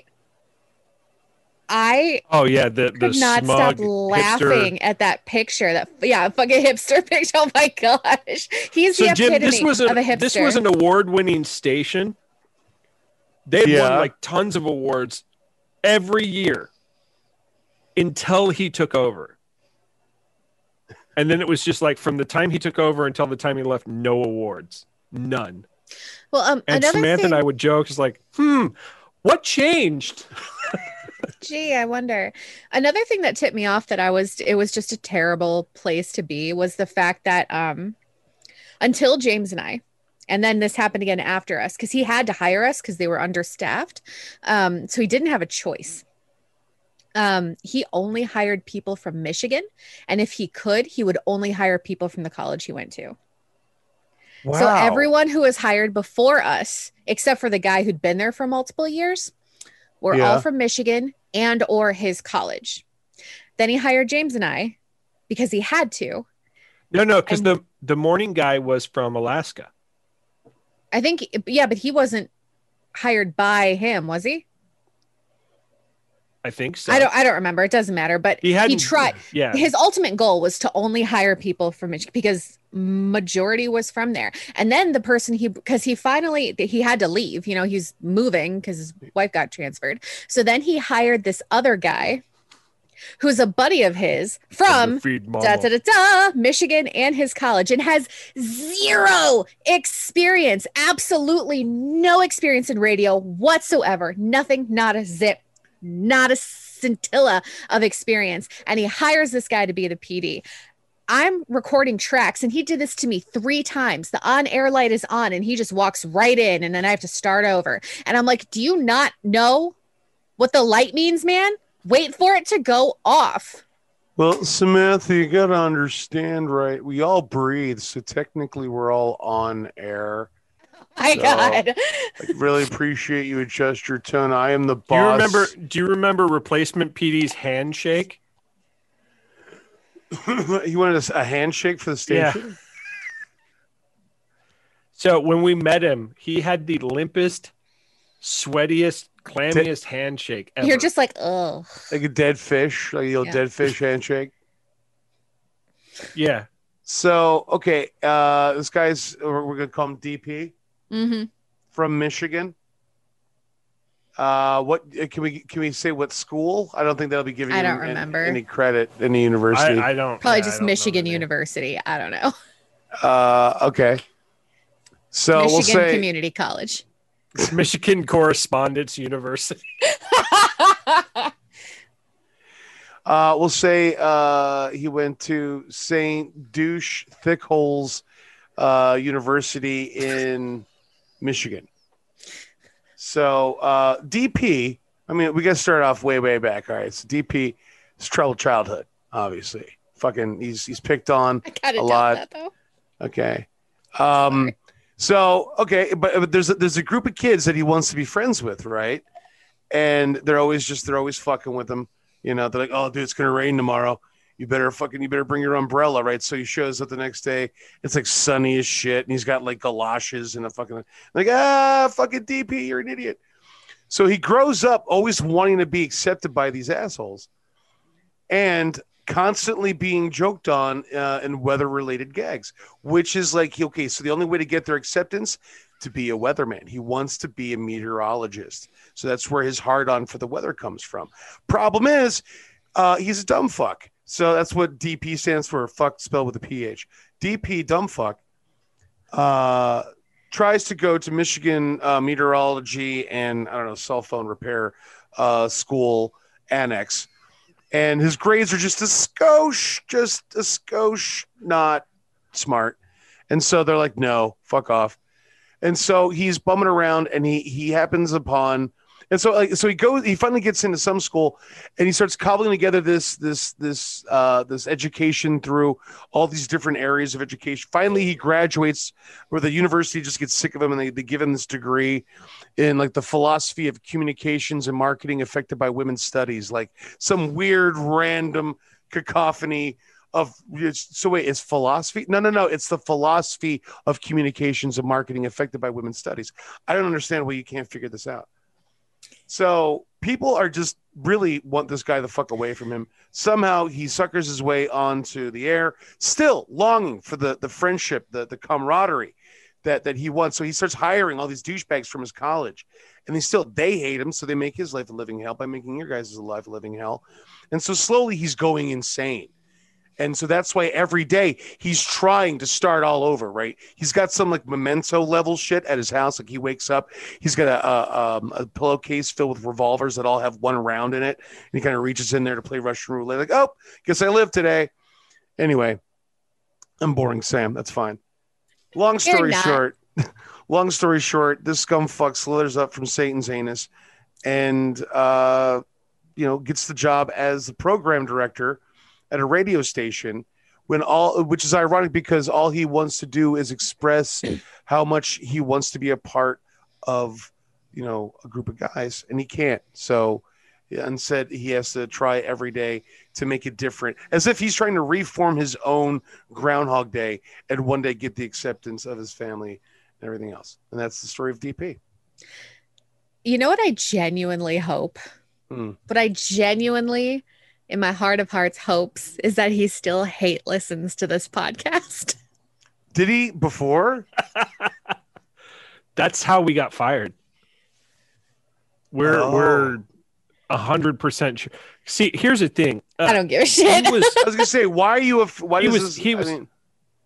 K: I
M: Oh yeah, the the
K: could not
M: smug
K: stop
M: hipster-
K: laughing at that picture. That yeah, fucking hipster picture. Oh my gosh, he's
M: So
K: the
M: Jim,
K: epitome
M: this was a
K: of a hipster.
M: this was an award-winning station. They
L: Yeah.
M: won like tons of awards every year until he took over. And then it was just like from the time he took over until the time he left, no awards, none.
K: well, um,
M: And
K: another
M: Samantha
K: thing.
M: and I would joke, is like, hmm, what changed?
K: Gee, I wonder. Another thing that tipped me off that I was it was just a terrible place to be was the fact that um until James and I, and then this happened again after us because he had to hire us because they were understaffed. Um, so he didn't have a choice. Um, he only hired people from Michigan, and if he could, he would only hire people from the college he went to.
L: Wow.
K: So everyone who was hired before us, except for the guy who'd been there for multiple years, were
L: Yeah.
K: all from Michigan and or his college. Then he hired James and I because he had to.
M: No, no, because
K: And-
M: the the morning guy was from Alaska.
K: I think, yeah, but he wasn't hired by him, was he?
M: I think so.
K: I don't. I don't remember. It doesn't matter. But
M: He
K: he,
M: hadn't-
K: tried.
M: yeah.
K: His ultimate goal was to only hire people from Michigan because majority was from there. And then the person he, because he finally he had to leave. You know, he's moving because his wife got transferred. So then he hired this other guy, who's a buddy of his from
M: Feed mama.
K: da, da, da, da, Michigan and his college, and has zero experience, absolutely no experience in radio whatsoever. Nothing, not a zip, not a scintilla of experience. And he hires this guy to be the P D. I'm recording tracks, and he did this to me three times. The on-air light is on, and he just walks right in, and then I have to start over. And I'm like, do you not know what the light means, man? Wait for it to go off.
L: Well, Samantha, you got to understand, right? We all breathe, so technically we're all on air.
K: My
L: So,
K: God.
L: I really appreciate you adjust your tone. I am the boss.
M: Do you remember? Do you remember replacement P D's handshake?
L: He wanted a, a handshake for the
M: Yeah.
L: station?
M: So when we met him, he had the limpest, sweatiest, clammiest handshake ever.
K: You're just like, oh.
L: Like a dead fish, like a
K: Yeah.
L: dead fish handshake.
M: yeah.
L: So, okay, uh, this guy's, we're going to call him D P
K: Mm-hmm.
L: from Michigan. Uh, what can we can we say? What school? I don't think they'll be giving.
K: I
L: him
K: don't
L: any-
K: remember.
L: any credit. Any university?
M: I, I don't.
K: Probably
M: yeah, I
K: just
M: don't know
K: Michigan
M: the name.
K: University. I don't know.
L: Uh, okay. So
K: Michigan
L: we'll say
K: Community College.
M: Michigan Correspondence University.
L: uh, we'll say uh, he went to Saint Douche Thickholes uh, University in Michigan. So uh, D P. I mean, we got to start off way way back. All right, so D P is troubled childhood, obviously. Fucking, he's he's picked on
K: I kind
L: a
K: of
L: lot.
K: doubt that though.
L: Okay. Um, so, okay, but, but there's a, there's a group of kids that he wants to be friends with, right? And they're always just, they're always fucking with him. You know, they're like, oh, dude, it's going to rain tomorrow. You better fucking, you better bring your umbrella, right? So he shows up the next day. It's like sunny as shit. And he's got like galoshes and a fucking, like, ah, fucking D P, you're an idiot. So he grows up always wanting to be accepted by these assholes and constantly being joked on uh, in weather-related gags, which is like, okay, so the only way to get their acceptance to be a weatherman. He wants to be a meteorologist. So that's where his hard-on for the weather comes from. Problem is, uh, he's a dumb fuck. So that's what D P stands for, fuck spelled with a P H. D P, dumb fuck, uh, tries to go to Michigan uh, meteorology and, I don't know, cell phone repair uh, school annex. And his grades are just a skosh, just a skosh, not smart. And so they're like, no, fuck off. And so he's bumming around and he he happens upon, and so like so he goes, he finally gets into some school and he starts cobbling together this this this uh this education through all these different areas of education. Finally he graduates where the university just gets sick of him and they, they give him this degree in like the philosophy of communications and marketing affected by women's studies, like some weird random cacophony of, so wait, it's philosophy? No, no, no. It's the philosophy of communications and marketing affected by women's studies. I don't understand why you can't figure this out. So people are just really want this guy the fuck away from him. Somehow he suckers his way onto the air, still longing for the, the friendship, the, the camaraderie that, that he wants. So he starts hiring all these douchebags from his college, and they still, they hate him. So they make his life a living hell by making your guys' life a living hell. And so slowly he's going insane. And so that's why every day he's trying to start all over, right? He's got some like memento level shit at his house. Like he wakes up, he's got a, a, um, a pillowcase filled with revolvers that all have one round in it. And he kind of reaches in there to play Russian roulette. Like, oh, guess I live today. Anyway, I'm boring, Sam. That's fine. Long story short, long story short, this scumfuck slithers up from Satan's anus and, uh, you know, gets the job as the program director at a radio station, when all, which is ironic because all he wants to do is express how much he wants to be a part of, you know, a group of guys, and he can't. So instead, he has to try every day to make it different, as if he's trying to reform his own Groundhog Day and one day get the acceptance of his family and everything else. And that's the story of D P.
K: You know what I genuinely hope?
L: Hmm.
K: What I genuinely, in my heart of hearts, hopes is that he still hate listens to this podcast.
L: Did he before?
M: That's how we got fired. We're
L: Oh.
M: we're a hundred percent sure. See, here's the thing. Uh,
K: I don't give a shit.
M: he was,
L: I was gonna say, why are you? A, why
M: He
L: does
M: was-
L: this,
M: he
L: I
M: was-
L: mean,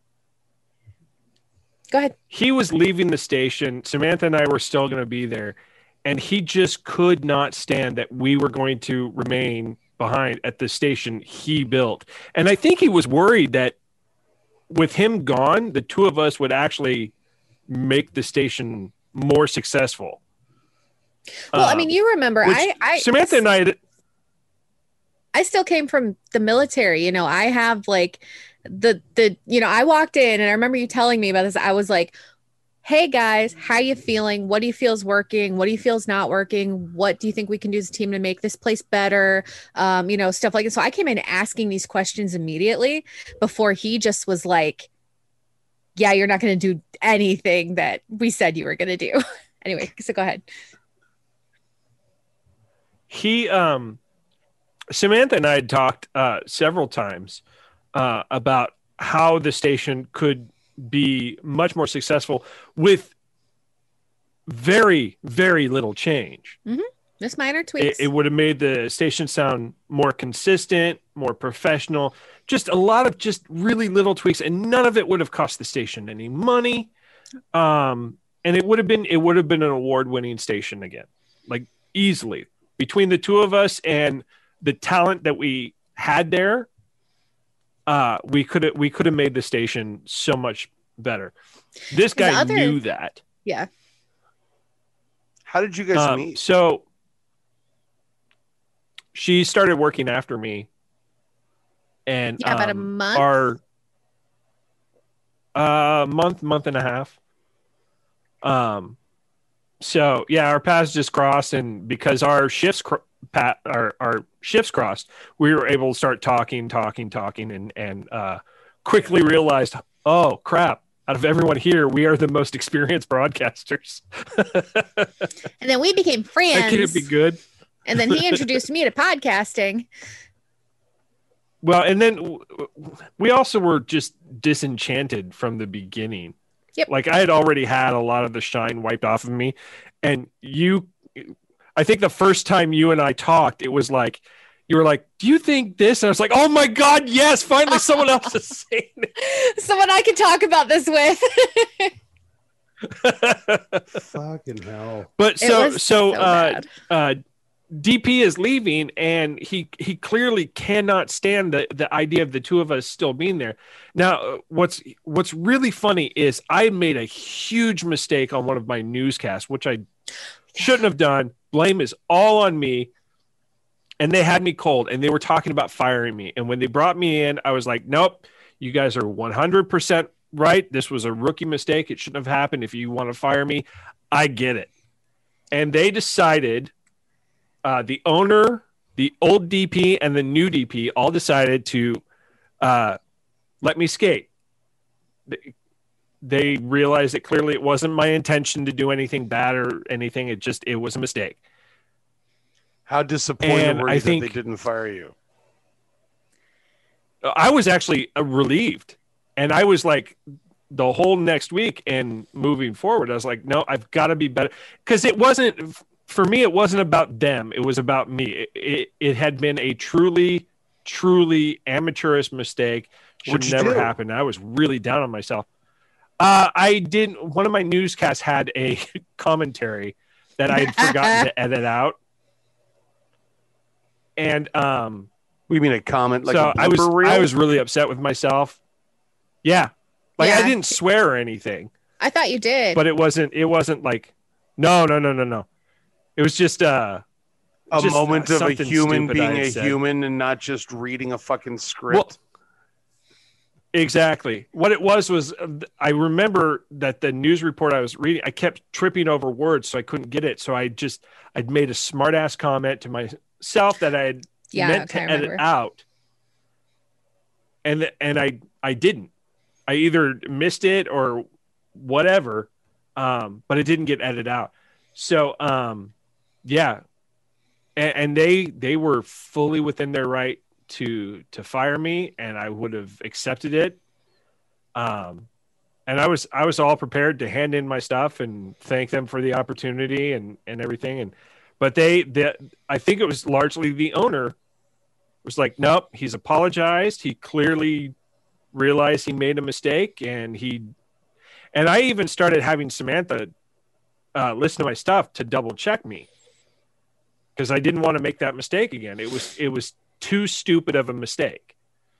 K: Go ahead.
M: he was leaving the station. Samantha and I were still going to be there, and he just could not stand that we were going to remain behind at the station he built. And I think he was worried that with him gone, the two of us would actually make the station more successful.
K: Well, I
M: Um,
K: mean, you remember,
M: which
K: I, I,
M: Samantha and I had,
K: I still came from the military. You know, I have like the, the, you know, I walked in and I remember you telling me about this. I was like, hey guys, how you feeling? What do you feel is working? What do you feel is not working? What do you think we can do as a team to make this place better? Um, you know, stuff like that. So I came in asking these questions immediately before he just was like, yeah, you're not going to do anything that we said you were going to do. Anyway, so go ahead.
M: he, um, Samantha and I had talked uh, several times uh, about how the station could be much more successful with very, very little change.
K: Mm-hmm. Just minor tweaks.
M: It, it would have made the station sound more consistent, more professional, just a lot of just really little tweaks, and none of it would have cost the station any money. Um, and it would have been, it would have been an award-winning station again, like easily between the two of us and the talent that we had there. Uh, we could have, we could have made the station so much better. This guy
K: other-
M: knew that.
K: Yeah.
L: how did you guys
M: Um,
L: meet?
M: So she started working after me, and
K: Yeah, about a
M: um,
K: month?
M: Our uh, month, month and a half. Um, so yeah, our paths just crossed, and because our shifts cr- pat our our shifts crossed, we were able to start talking, talking, talking, and and uh, quickly realized, oh crap! Out of everyone here, we are the most experienced broadcasters.
K: And then we became friends.
M: Can it be good?
K: And then he introduced me to podcasting.
M: Well, and then w- w- we also were just disenchanted from the beginning.
K: Yep.
M: Like I had already had a lot of the shine wiped off of me. And you, I think the first time you and I talked, it was like, you were like, do you think this? And I was like, oh my God, yes, finally someone else is saying it.
K: Someone I could talk about this with.
L: Fucking hell.
M: But
K: It
M: so,
K: was
M: so,
K: so
M: uh,
K: bad.
M: uh, D P is leaving, and he he clearly cannot stand the the idea of the two of us still being there. Now, uh, what's what's really funny is I made a huge mistake on one of my newscasts, which I shouldn't have done. Blame is all on me. And they had me cold, and they were talking about firing me. And when they brought me in, I was like, nope, you guys are one hundred percent right. This was a rookie mistake. It shouldn't have happened. If you want to fire me, I get it. And they decided, uh, the owner, the old D P, and the new D P all decided to uh, let me skate. They, they realized that clearly it wasn't my intention to do anything bad or anything. It just, it was a mistake.
L: How disappointed
M: And
L: were
M: I
L: you
M: think-
L: that they didn't fire you?
M: I was actually uh, relieved, and I was like the whole next week and moving forward, I was like, no, I've got to be better, because it wasn't for me. It wasn't about them. It was about me. It, it, it had been a truly truly amateurish mistake. Should
L: What'd you
M: never
L: do?
M: happen. I was really down on myself. Uh, I didn't. One of my newscasts had a commentary that I had forgotten to edit out, and um,
L: We mean a comment like
M: so
L: a
M: I was
L: blooper reel?
M: I was really upset with myself. Yeah, like
K: Yeah.
M: I didn't swear or anything,
K: I thought you did.
M: but it wasn't. It wasn't like no, no, no, no, no. It was just uh,
L: a
M: just,
L: moment
M: uh,
L: of a
M: something
L: human
M: stupid I
L: being
M: had
L: a
M: said.
L: human and not just reading a fucking script.
M: Well, exactly. What it was was uh, I remember that the news report I was reading, I kept tripping over words, so I couldn't get it. So I just I'd made a smart ass comment to myself that I had
K: Yeah,
M: meant
K: okay, I
M: to edit
K: remember.
M: out, and th- and I I didn't. I either missed it or whatever, um, but it didn't get edited out. So um, yeah, and, and they they were fully within their right to to fire me, and I would have accepted it. Um, and I was I was all prepared to hand in my stuff and thank them for the opportunity and and everything. And but they the I think it was largely the owner was like, nope, he's apologized. He clearly realized he made a mistake, and he and I even started having Samantha uh, listen to my stuff to double check me because I didn't want to make that mistake again. It was it was too stupid of a mistake.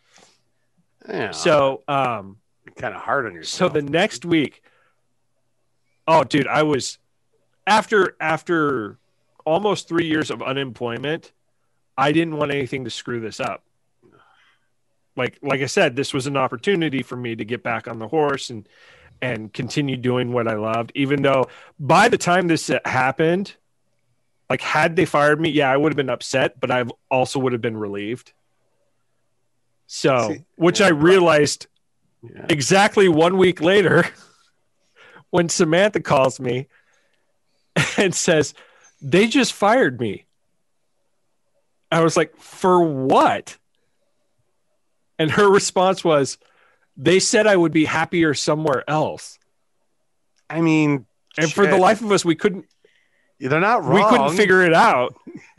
L: Yeah.
M: So um,
L: kind of hard on
M: so
L: yourself.
M: the next week, oh dude, I was after after almost three years of unemployment, I didn't want anything to screw this up. Like like I said, this was an opportunity for me to get back on the horse and and continue doing what I loved, even though by the time this happened, like had they fired me, yeah, I would have been upset, but I also would have been relieved. So,
L: See,
M: which
L: yeah,
M: I realized
L: Yeah.
M: exactly one week later when Samantha calls me and says, they just fired me. I was like, for what? And her response was, they said I would be happier somewhere else.
L: I mean,
M: And for the
L: shit.
M: life of us, we couldn't
L: they're not wrong.
M: we couldn't figure it out.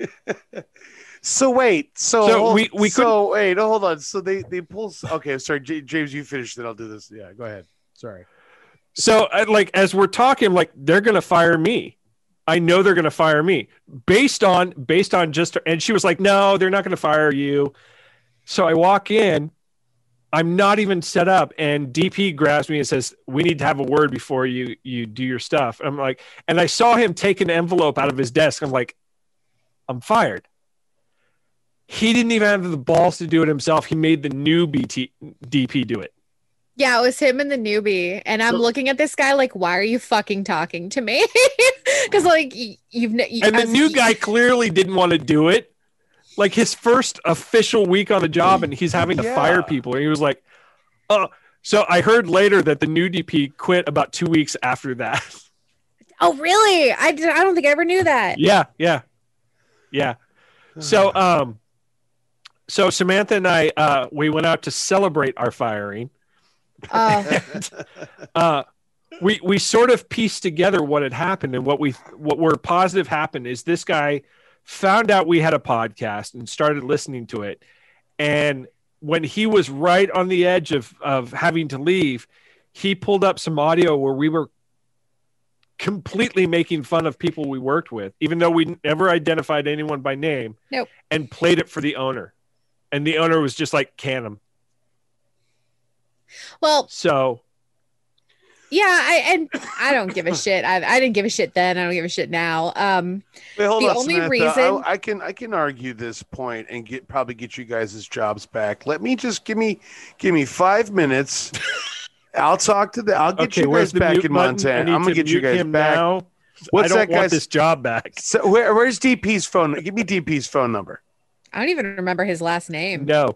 L: So wait, so,
M: So we- we
L: so wait, no, hold on. So they they pull. Okay, sorry, J- James, you finished it. I'll do this. Yeah, go ahead. Sorry.
M: So I, like as we're talking, I'm like, they're gonna fire me. I know they're gonna fire me based on based on just and she was like, no, they're not gonna fire you. So I walk in, I'm not even set up, and D P grabs me and says, we need to have a word before you you do your stuff. I'm like, and I saw him take an envelope out of his desk. I'm like, I'm fired. He didn't even have the balls to do it himself. He made the new B T D P do it.
K: Yeah, it was him and the newbie, and I'm
L: So-
K: looking at this guy like, why are you fucking talking to me? Because like y- you've ne- you,
M: And the
K: as-
M: new guy clearly didn't want to do it. Like his first official week on the job, and he's having to
L: Yeah.
M: fire people. And he was like, oh. So I heard later that the new D P quit about two weeks after that.
K: Oh, really? I did, I don't think I ever knew that.
M: yeah, yeah, yeah. So, um, so Samantha and I, uh, we went out to celebrate our firing.
K: Oh,
M: uh, we we sort of pieced together what had happened, and what we what were positive happened is this guy found out we had a podcast and started listening to it, and when he was right on the edge of of having to leave, he pulled up some audio where we were completely making fun of people we worked with, even though we never identified anyone by name.
K: Nope.
M: And played it for the owner, and the owner was just like, "Can him."
K: well,
M: So
K: yeah, I and I don't give a shit. I, I didn't give a shit then. I don't give a shit now. Um,
L: Wait, hold
K: The
L: on,
K: only
L: Samantha.
K: reason-
L: I, I can I can argue this point and get probably get you guys' jobs back. Let me just give me give me five minutes. I'll talk to the. I'll get
M: okay,
L: you
M: where's
L: guys
M: the
L: back
M: mute
L: in
M: button? I
L: Montana.
M: need
L: I'm gonna
M: to
L: get you
M: mute
L: guys
M: him
L: back.
M: now.
L: What's
M: I don't
L: that
M: want
L: guy's
M: this job back.
L: So where, where's D P's phone? Give me D P's phone number.
K: I don't even remember his last name.
M: No,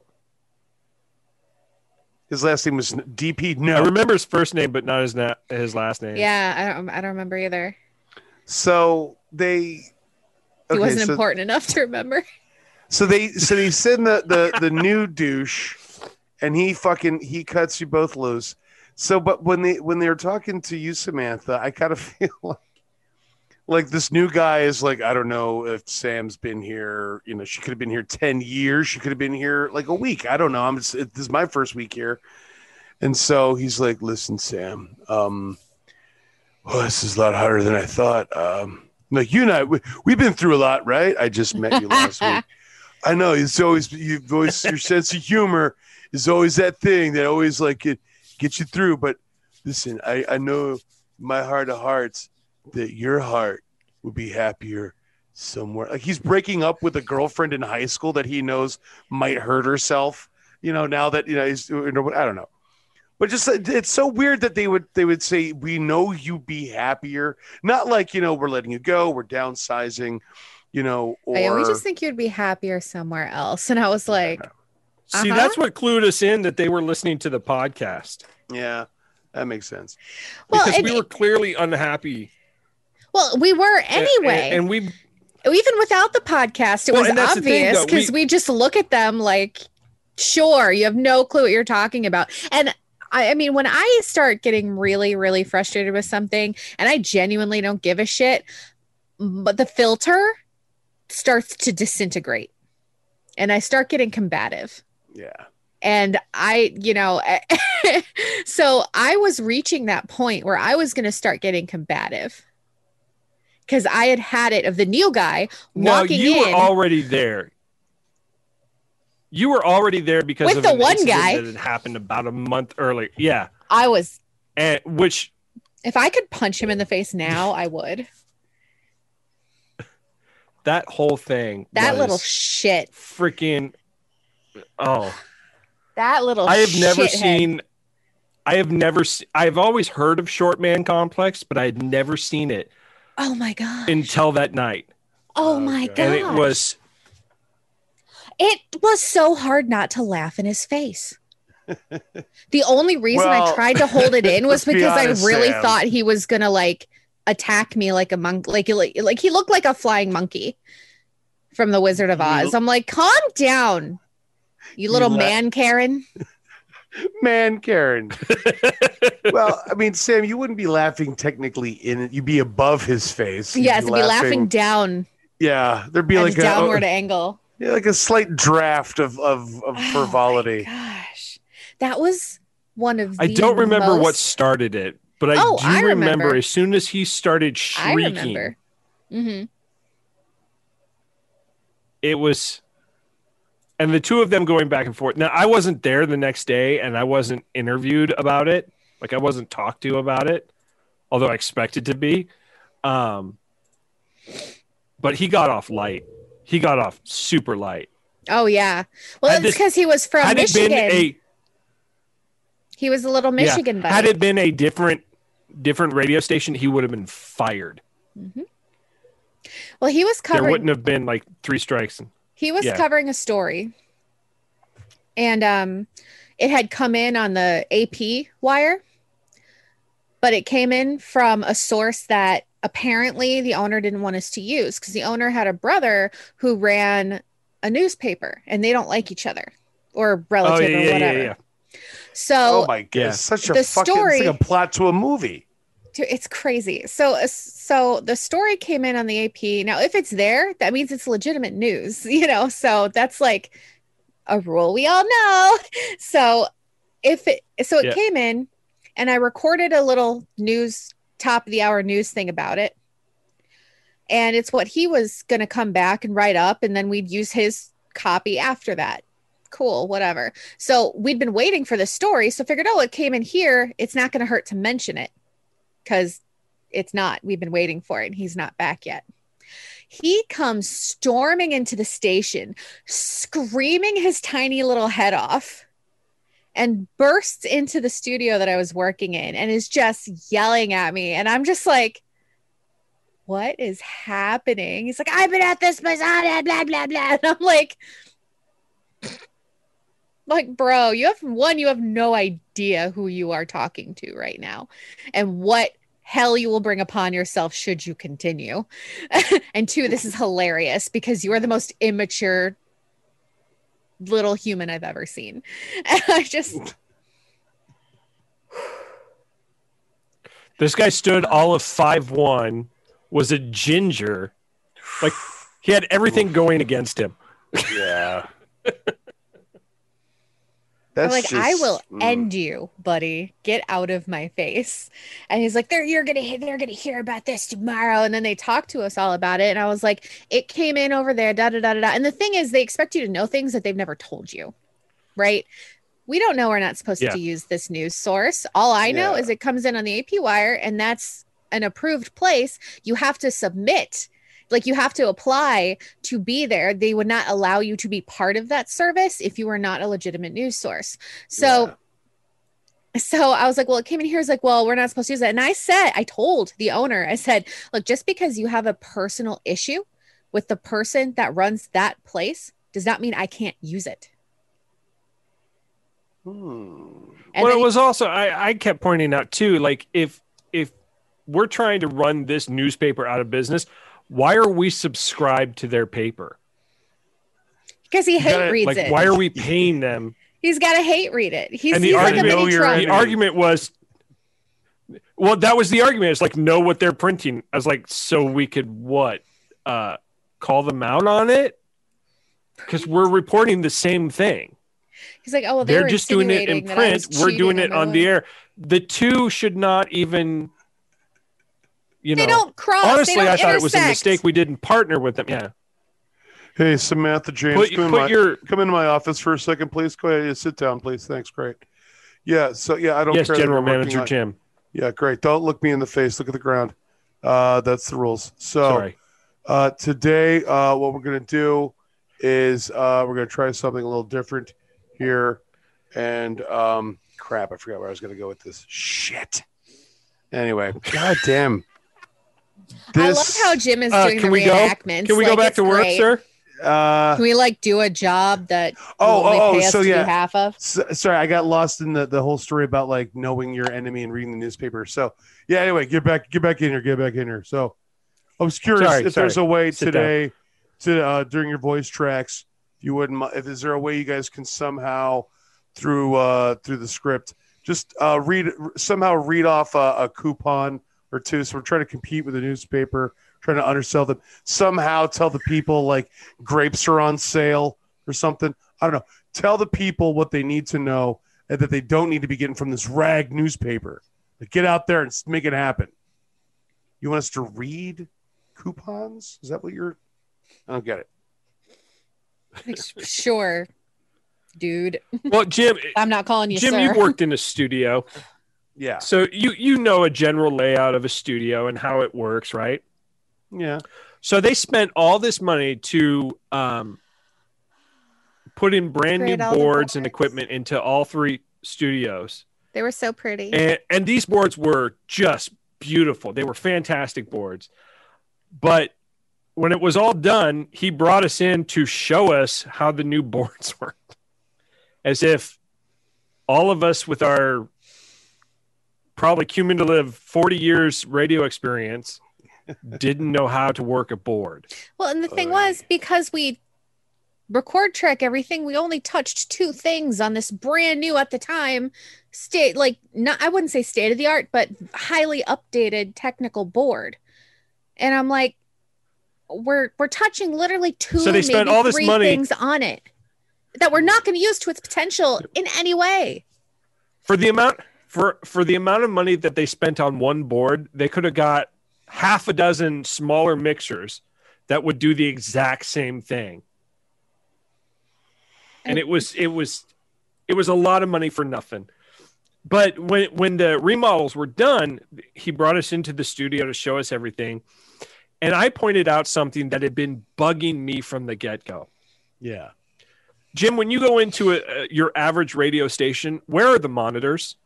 L: His last name was D P.
M: I
L: No.
M: remember his first name, but not his na- his last name.
K: Yeah, I don't. I don't remember either.
L: So they.
K: He
L: okay,
K: wasn't
L: so,
K: important enough to remember.
L: So they so they send the the the new douche, and he fucking he cuts you both loose. So, but when they when they were talking to you, Samantha, I kind of feel like like this new guy is like, I don't know if Sam's been here, you know, she could have been here ten years. She could have been here like a week. I don't know. I'm just, it, this is my first week here. And so he's like, listen, Sam, um, well, this is a lot harder than I thought. Um, like you and I, we, we've been through a lot, right? I just met you last week. I know it's always, you've always, your sense of humor is always that thing that always like it gets you through. But listen, I, I know my heart of hearts that your heart would be happier somewhere. Like he's breaking up with a girlfriend in high school that he knows might hurt herself, you know, now that, you know, he's, I don't know. But just it's so weird that they would they would say, we know you be happier. Not like, you know, we're letting you go, we're downsizing, you know, or
K: Hey, we just think you'd be happier somewhere else. And I was like,
M: See,
K: uh-huh.
M: that's what clued us in that they were listening to the podcast.
L: Yeah, that makes sense.
K: Well,
M: Because
K: and-
M: we were clearly unhappy.
K: well, we were anyway.
M: And, and we
K: Even without the podcast, it
M: Well,
K: was
M: and that's the thing,
K: obvious
M: though,
K: because
M: we-
K: we just look at them like, sure, you have no clue what you're talking about. And I, I mean, when I start getting really, really frustrated with something and I genuinely don't give a shit, but the filter starts to disintegrate and I start getting combative.
L: Yeah.
K: And I, you know, so I was reaching that point where I was going to start getting combative because I had had it of the new guy
M: no,
K: walking
M: you
K: in.
M: were already there. You were already there because
K: With
M: of
K: the
M: an
K: one
M: incident
K: guy.
M: that had happened about a month earlier. Yeah,
K: I was,
M: and which
K: if I could punch him in the face now, I would.
M: that whole thing.
K: That
M: was
K: little shit.
M: freaking. Oh,
K: That little
M: I have never
K: shithead.
M: seen. I have never. Se- I've always heard of Short Man Complex, but I had never seen it
K: Oh my God.
M: until that night,
K: Oh my God.
M: and it was.
K: It was so hard not to laugh in his face. The only reason I
L: Well,
K: tried to hold it in was
L: let's be
K: because
L: honest,
K: I really
L: Sam.
K: thought he was gonna like attack me like a monk, like like like he looked like a flying monkey from the Wizard of Oz. I'm like, calm down, you little
L: let-
K: man, Karen.
L: Man, Karen. Well, I mean, Sam, you wouldn't be laughing technically in it. You'd be above his face. You'd
K: Yes, be laughing down
L: Yeah, there'd be
K: at
L: like
K: a downward
L: a
K: angle.
L: yeah, like a slight draft of of, of
K: Oh
L: frivolity.
K: my gosh, that was one of.
M: I
K: the
M: don't remember what
K: most-
M: started it, but I
K: Oh,
M: do
K: I
M: remember.
K: remember.
M: as soon as he started
K: I
M: shrieking,
K: remember. Mm-hmm.
M: it was, and the two of them going back and forth. Now, I wasn't there the next day, and I wasn't interviewed about it. Like I wasn't talked to about it, although I expected to be. Um, but he got off light. He got off super light.
K: Oh yeah. Well,
M: Had
K: it's
M: this-
K: because he was from
M: Had it
K: Michigan.
M: been a
K: He was a little
M: yeah,
K: Michigan buddy.
M: had it been a different different radio station, he would have been fired.
K: Well, he was
M: There
K: covering.
M: wouldn't have been like three strikes. And,
K: He was
M: yeah.
K: covering a story, and um, it had come in on the A P wire, but it came in from a source that apparently the owner didn't want us to use because the owner had a brother who ran a newspaper, and they don't like each other or relative
M: oh yeah,
K: or
M: yeah,
K: whatever.
M: yeah, yeah.
K: So
L: Oh my god,
M: Yeah.
L: it's such a
K: The
L: fucking
K: story-
L: it's like a plot to a movie.
K: Dude, it's crazy. So, uh, so the story came in on the A P. Now, if it's there, that means it's legitimate news, you know. So that's like a rule we all know. So, if it, so it
M: Yeah.
K: came in, and I recorded a little news top of the hour news thing about it, and it's what he was going to come back and write up, and then we'd use his copy after that. Cool, whatever. So we'd been waiting for the story, so figured, oh, it came in here. It's not going to hurt to mention it. Because it's not. We've been waiting for it, and he's not back yet. He comes storming into the station, screaming his tiny little head off, and bursts into the studio that I was working in and is just yelling at me. And I'm just like, what is happening? He's like, I've been at this, blah, blah, blah, blah, blah. And I'm like, like, bro, you have one, you have no idea who you are talking to right now and what hell you will bring upon yourself should you continue. And two, this is hilarious because you are the most immature little human I've ever seen. And I just,
M: This guy stood all of five one, was a ginger. Like he had everything going against him.
L: Yeah.
K: I'm
L: That's
K: like,
L: just,
K: I will
L: mm.
K: end you, buddy. Get out of my face. And he's like, they're you're gonna they're gonna hear about this tomorrow. And then they talked to us all about it. And I was like, it came in over there, da da da da da. And the thing is, they expect you to know things that they've never told you, right? We don't know we're not supposed
M: Yeah.
K: to use this news source. All I know
L: Yeah.
K: is it comes in on the A P wire, and that's an approved place. You have to submit. Like you have to apply to be there. They would not allow you to be part of that service if you were not a legitimate news source. So,
L: Yeah.
K: so I was like, well, it came in here. It's like, well, we're not supposed to use that. And I said, I told the owner, I said, look, just because you have a personal issue with the person that runs that place does not mean I can't use it.
L: Hmm.
K: And
M: well,
K: then
M: it
K: he-
M: was also I, I kept pointing out too, like if if we're trying to run this newspaper out of business, why are we subscribed to their paper?
K: because he hate
M: Gotta-
K: reads
M: like,
K: it.
M: why are we paying them?
K: He's got to hate read it. He's,
M: And the
K: he's like a
M: argument,
K: mini
L: you're
K: Trump.
M: the argument was, well, that was the argument. It's like, know what they're printing. I was like, so we could what? Uh, call them out on it? Because we're reporting the same thing.
K: He's like, oh, well, they
M: They're
K: were
M: just doing it in
K: insinuating that I was
M: print. We're doing
K: cheating
M: it on
K: my
M: the
K: way.
M: air. The two should not even, you
K: They
M: know.
K: don't cross. they
M: Honestly,
K: don't
M: I thought it was a
K: intersect.
M: mistake we didn't partner with them. Yeah.
L: Hey, Samantha James,
M: Put,
L: come, in
M: put
L: my,
M: your
L: come into my office for a second, please. Go ahead. Yeah, sit down, please. Thanks. Great. Yeah. So, yeah, I don't
M: yes,
L: care. that
M: General
L: you're working
M: Manager
L: on-
M: Jim.
L: Yeah, great. Don't look me in the face. Look at the ground. Uh, that's the rules. So,
M: Sorry.
L: uh, today, uh, what we're going to do is uh, we're going to try something a little different here. And um, crap, I forgot where I was going to go with this. Shit. Anyway, god damn.
K: I love how Jim is
M: Uh,
K: doing
M: can
K: the
M: we go?
K: reenactments.
M: Can we
K: Like,
M: go back
K: it's
M: to work,
K: great.
M: sir?
L: Uh,
K: Can we like do a job that
L: Oh,
K: will only
L: oh, oh,
K: pay us
L: so
K: to
L: yeah.
K: do half of?
L: So, sorry, I got lost in the, the whole story about like knowing your enemy and reading the newspaper. So yeah, anyway, get back, get back in here, get back in here. So I was curious
M: Sorry,
L: if there's
M: sorry.
L: a way
M: Sit
L: today to uh, during your voice tracks, if you wouldn't, mi- if is there a way you guys can somehow through uh, through the script just uh, read somehow read off a, a coupon or two. So we're trying to compete with the newspaper, trying to undersell them. Somehow tell the people like grapes are on sale or something. I don't know. Tell the people what they need to know and that they don't need to be getting from this rag newspaper. Like, get out there and s- make it happen. You want us to read coupons? Is that what you're? I don't get it.
K: Like, sure, dude.
M: Well, Jim,
K: I'm not calling you
M: Jim,
K: sir.
M: you've worked in a studio,
L: Yeah.
M: so you you know a general layout of a studio and how it works, right?
L: Yeah.
M: So they spent all this money to um, put in brand new
K: Upgrade all the
M: boards and
K: boards.
M: equipment into all three studios,
K: They were so pretty.
M: and and these boards were just beautiful. They were fantastic boards, but when it was all done, he brought us in to show us how the new boards worked, as if all of us with our probably cumulative forty years radio experience didn't know how to work a board.
K: Well, and the thing
L: Oy.
K: was, because we record track everything, we only touched two things on this brand new at the time state, like not I wouldn't say state of the art, but highly updated technical board. And I'm like, we're we're touching literally two,
M: So they spent
K: maybe
M: all this
K: three
M: money-
K: things on it that we're not going to use to its potential in any way.
M: For the amount for for the amount of money that they spent on one board, they could have got half a dozen smaller mixers that would do the exact same thing. And it was it was it was a lot of money for nothing. But when when the remodels were done, he brought us into the studio to show us everything. And I pointed out something that had been bugging me from the get-go.
L: Yeah.
M: Jim, when you go into a, a, your average radio station, where are the monitors?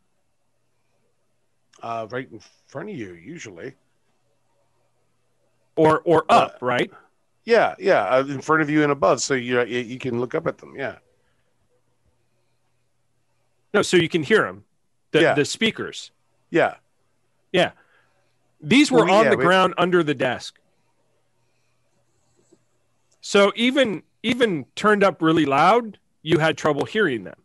L: Uh, right in front of you, usually.
M: Or or up,
L: Uh,
M: right?
L: Yeah, yeah, uh, in front of you and above, so you you you can look up at them. Yeah.
M: No, so you can hear them. The,
L: Yeah.
M: the speakers.
L: Yeah.
M: Yeah. These were
L: Well,
M: on
L: yeah,
M: the
L: we-
M: ground under the desk. So even even turned up really loud, you had trouble hearing them.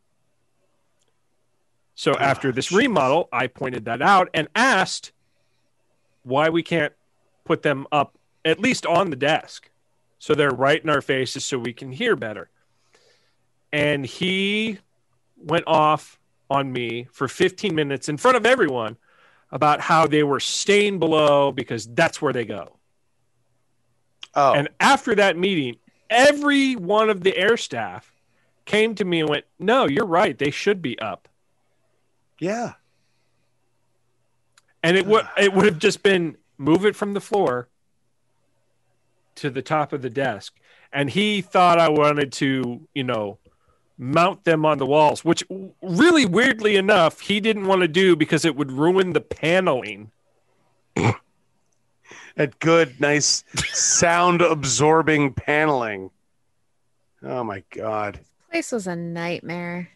M: So after this
L: jeez.
M: remodel, I pointed that out and asked why we can't put them up at least on the desk. So they're right in our faces so we can hear better. And he went off on me for fifteen minutes in front of everyone about how they were staying below because that's where they go.
L: Oh.
M: And after that meeting, every one of the air staff came to me and went, no, you're right. They should be up.
L: Yeah.
M: And it would it would have just been move it from the floor to the top of the desk. And he thought I wanted to, you know, mount them on the walls, which really weirdly enough, he didn't want to do because it would ruin the paneling.
L: That good, nice sound absorbing paneling. Oh my God.
K: This place was a nightmare.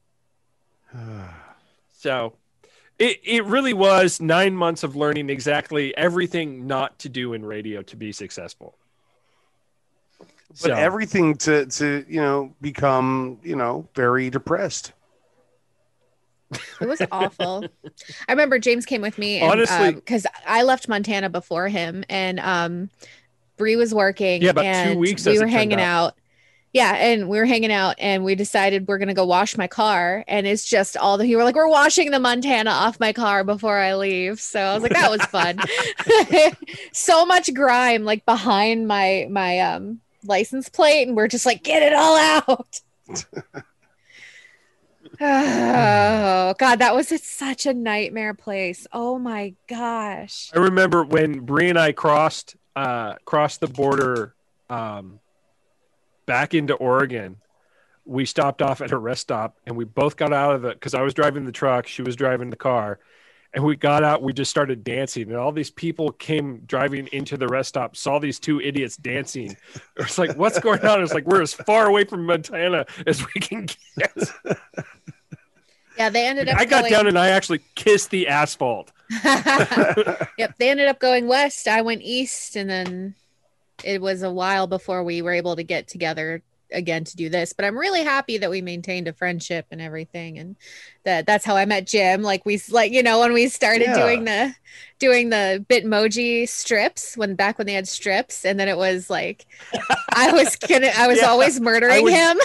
M: So it, it really was nine months of learning exactly everything not to do in radio to be successful.
L: But
M: So-
L: everything to, to, you know, become, you know, very depressed.
K: It was awful. I remember James came with me and,
M: Honestly-
K: because I left Montana before him, and um, Bree was working.
M: Yeah, about two
K: and
M: weeks,
K: We
M: as
K: were
M: it turned
K: hanging
M: out.
K: out. Yeah, and we were hanging out, and we decided we're gonna go wash my car, and it's just all the. You were like, we're washing the Montana off my car before I leave. So I was like, that was fun. So much grime like behind my my um license plate, and we're just like, get it all out. Oh God, that was it's such a nightmare place. Oh my gosh.
M: I remember when Bree and I crossed uh, crossed the border um, back into Oregon. We stopped off at a rest stop, and we both got out of it because I was driving the truck, she was driving the car, and we got out. We just started dancing, and all these people came driving into the rest stop, saw these two idiots dancing. It's like, what's going on? It's like we're as far away from Montana as we can get.
K: Yeah, they ended up
M: I got
K: going...
M: down and I actually kissed the asphalt.
K: Yep, they ended up going west. I went east, and then it was a while before we were able to get together again to do this. But I'm really happy that we maintained a friendship and everything, and that that's how I met Jim. Like we like you know when we started
L: Yeah.
K: doing the doing the Bitmoji strips when back when they had strips, and then it was like I was gonna I was
M: Yeah,
K: always murdering
M: would-
K: him.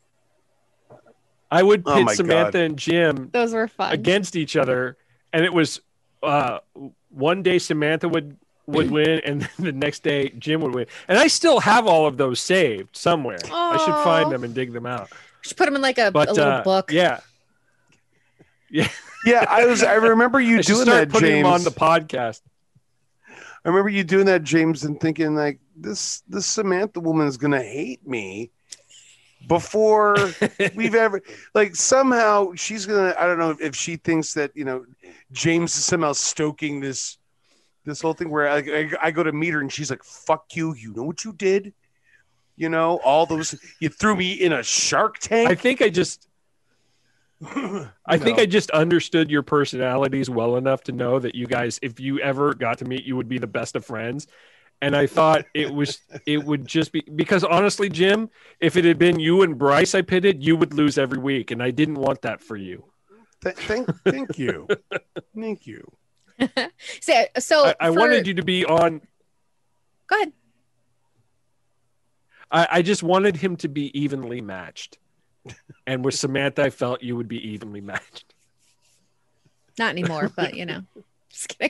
M: I would
L: Oh
M: pit
L: my
M: Samantha
L: God.
M: and Jim
K: Those were fun.
M: against each other, and it was uh, one day Samantha would would win, and then the next day Jim would win. And I still have all of those saved somewhere. I should
K: Aw.
M: find them and dig them out.
K: Should put them in like a,
M: But
K: a little
M: uh,
K: book.
M: yeah, yeah.
L: Yeah, I was. I remember you
M: I should
L: doing
M: start
L: that,
M: putting
L: James.
M: them on the podcast.
L: I remember you doing that, James, and thinking like this. This Samantha woman is gonna hate me before we've ever like somehow she's gonna. I don't know if she thinks that you know James is somehow stoking this this whole thing where I, I, I go to meet her and she's like, "Fuck you! You know what you did? You know all those. You threw me in a Shark Tank."
M: I think I just. I think
L: know.
M: I just understood your personalities well enough to know that you guys, if you ever got to meet, you would be the best of friends. And I thought it was, it would just be because honestly, Jim, if it had been you and Bryce I pitted, you would lose every week, and I didn't want that for you.
L: Th- thank, thank you, thank you.
K: So, so
M: I, I
K: for-
M: wanted you to be on.
K: Go ahead.
M: I, I just wanted him to be evenly matched, and with Samantha, I felt you would be evenly matched.
K: Not anymore, but you know, just kidding.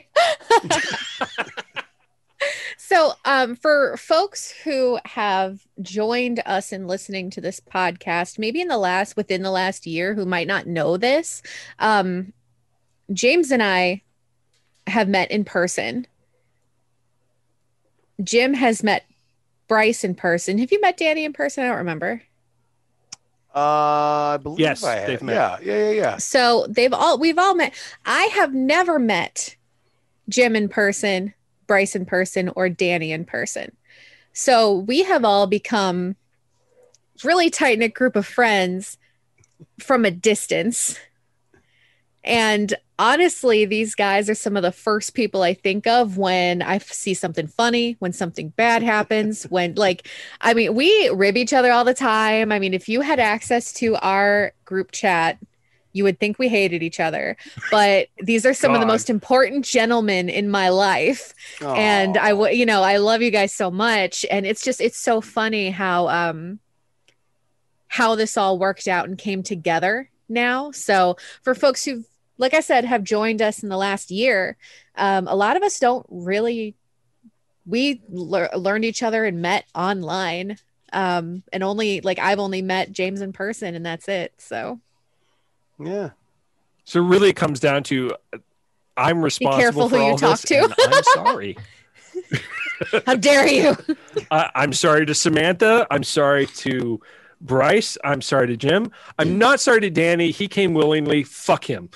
K: So, um, for folks who have joined us in listening to this podcast, maybe in the last within the last year, who might not know this, um, James and I have met in person. Jim has met Bryce in person. Have you met Danny in person? I don't remember.
L: Uh, I believe
M: Yes,
L: I have.
M: they've met.
L: Yeah, yeah, yeah, yeah.
K: So they've all we've all met. I have never met Jim in person, Bryce in person, or Danny in person. So we have all become really tight knit group of friends from a distance. And honestly, these guys are some of the first people I think of when I see something funny, when something bad happens, when like, I mean, we rib each other all the time. I mean, if you had access to our group chat, you would think we hated each other, but these are some of the
M: God.
K: most important gentlemen in my life.
L: Aw.
K: And I w- you know, I love you guys so much. And it's just, it's so funny how, um, how this all worked out and came together now. So for folks who, like I said, have joined us in the last year, um, a lot of us don't really, we lear- learned each other and met online. Um, and only like, I've only met James in person and that's it. So
L: Yeah.
M: So really, it comes down to I'm responsible
K: careful
M: for
K: who you
M: all
K: talk
M: this,
K: to.
M: and I'm sorry.
K: how dare you?
M: I, I'm sorry to Samantha. I'm sorry to Bryce. I'm sorry to Jim. I'm not sorry to Danny. He came willingly. Fuck him.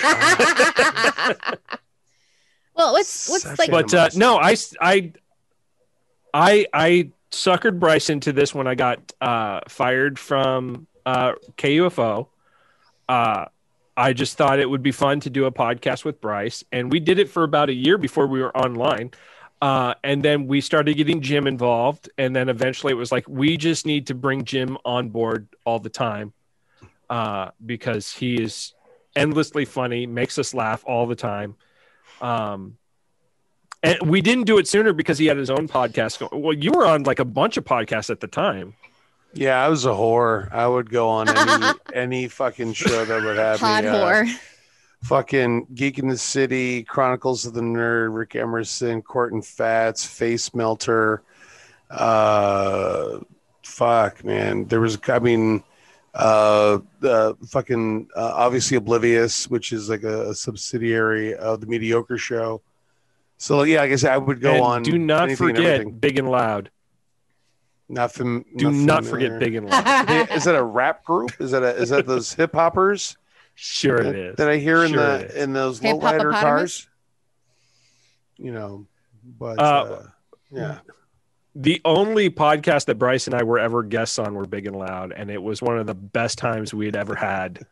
K: Well, what's, what's
L: Such
K: like,
L: a-
M: But uh, no, I, I, I, I suckered Bryce into this when I got uh, fired from uh, K U F O. Uh, I just thought it would be fun to do a podcast with Bryce, and we did it for about a year before we were online. Uh, and then we started getting Jim involved, and then eventually it was like we just need to bring Jim on board all the time uh, because he is endlessly funny, makes us laugh all the time. Um, and we didn't do it sooner because he had his own podcast. Going. Well, you were on like a bunch of podcasts at the time.
L: Yeah, I was a whore. I would go on any any fucking show that would have
K: hot
L: me. uh,
K: whore?
L: Fucking Geek in the City, Chronicles of the Nerd, Rick Emerson, Court and Fats, Face Melter. Uh, fuck, man. There was, I mean, uh, the fucking uh, obviously Oblivious, which is like a, a subsidiary of the Mediocre Show. So yeah, I guess I would go
M: And
L: on.
M: do not
L: anything and
M: forget
L: everything.
M: Big and Loud.
L: Not fam-
M: Do not
L: familiar.
M: forget Big and Loud.
L: Hey, is that a rap group? Is that a, is that those hip hoppers?
M: Sure it
L: that,
M: is.
L: that I hear in
M: Sure it
L: the
M: is.
L: in those
K: Hip
L: lowrider
K: hoppopotamus?
L: cars. You know, but
M: Uh,
L: uh, yeah,
M: The only podcast that Bryce and I were ever guests on were Big and Loud, and it was one of the best times we had ever had.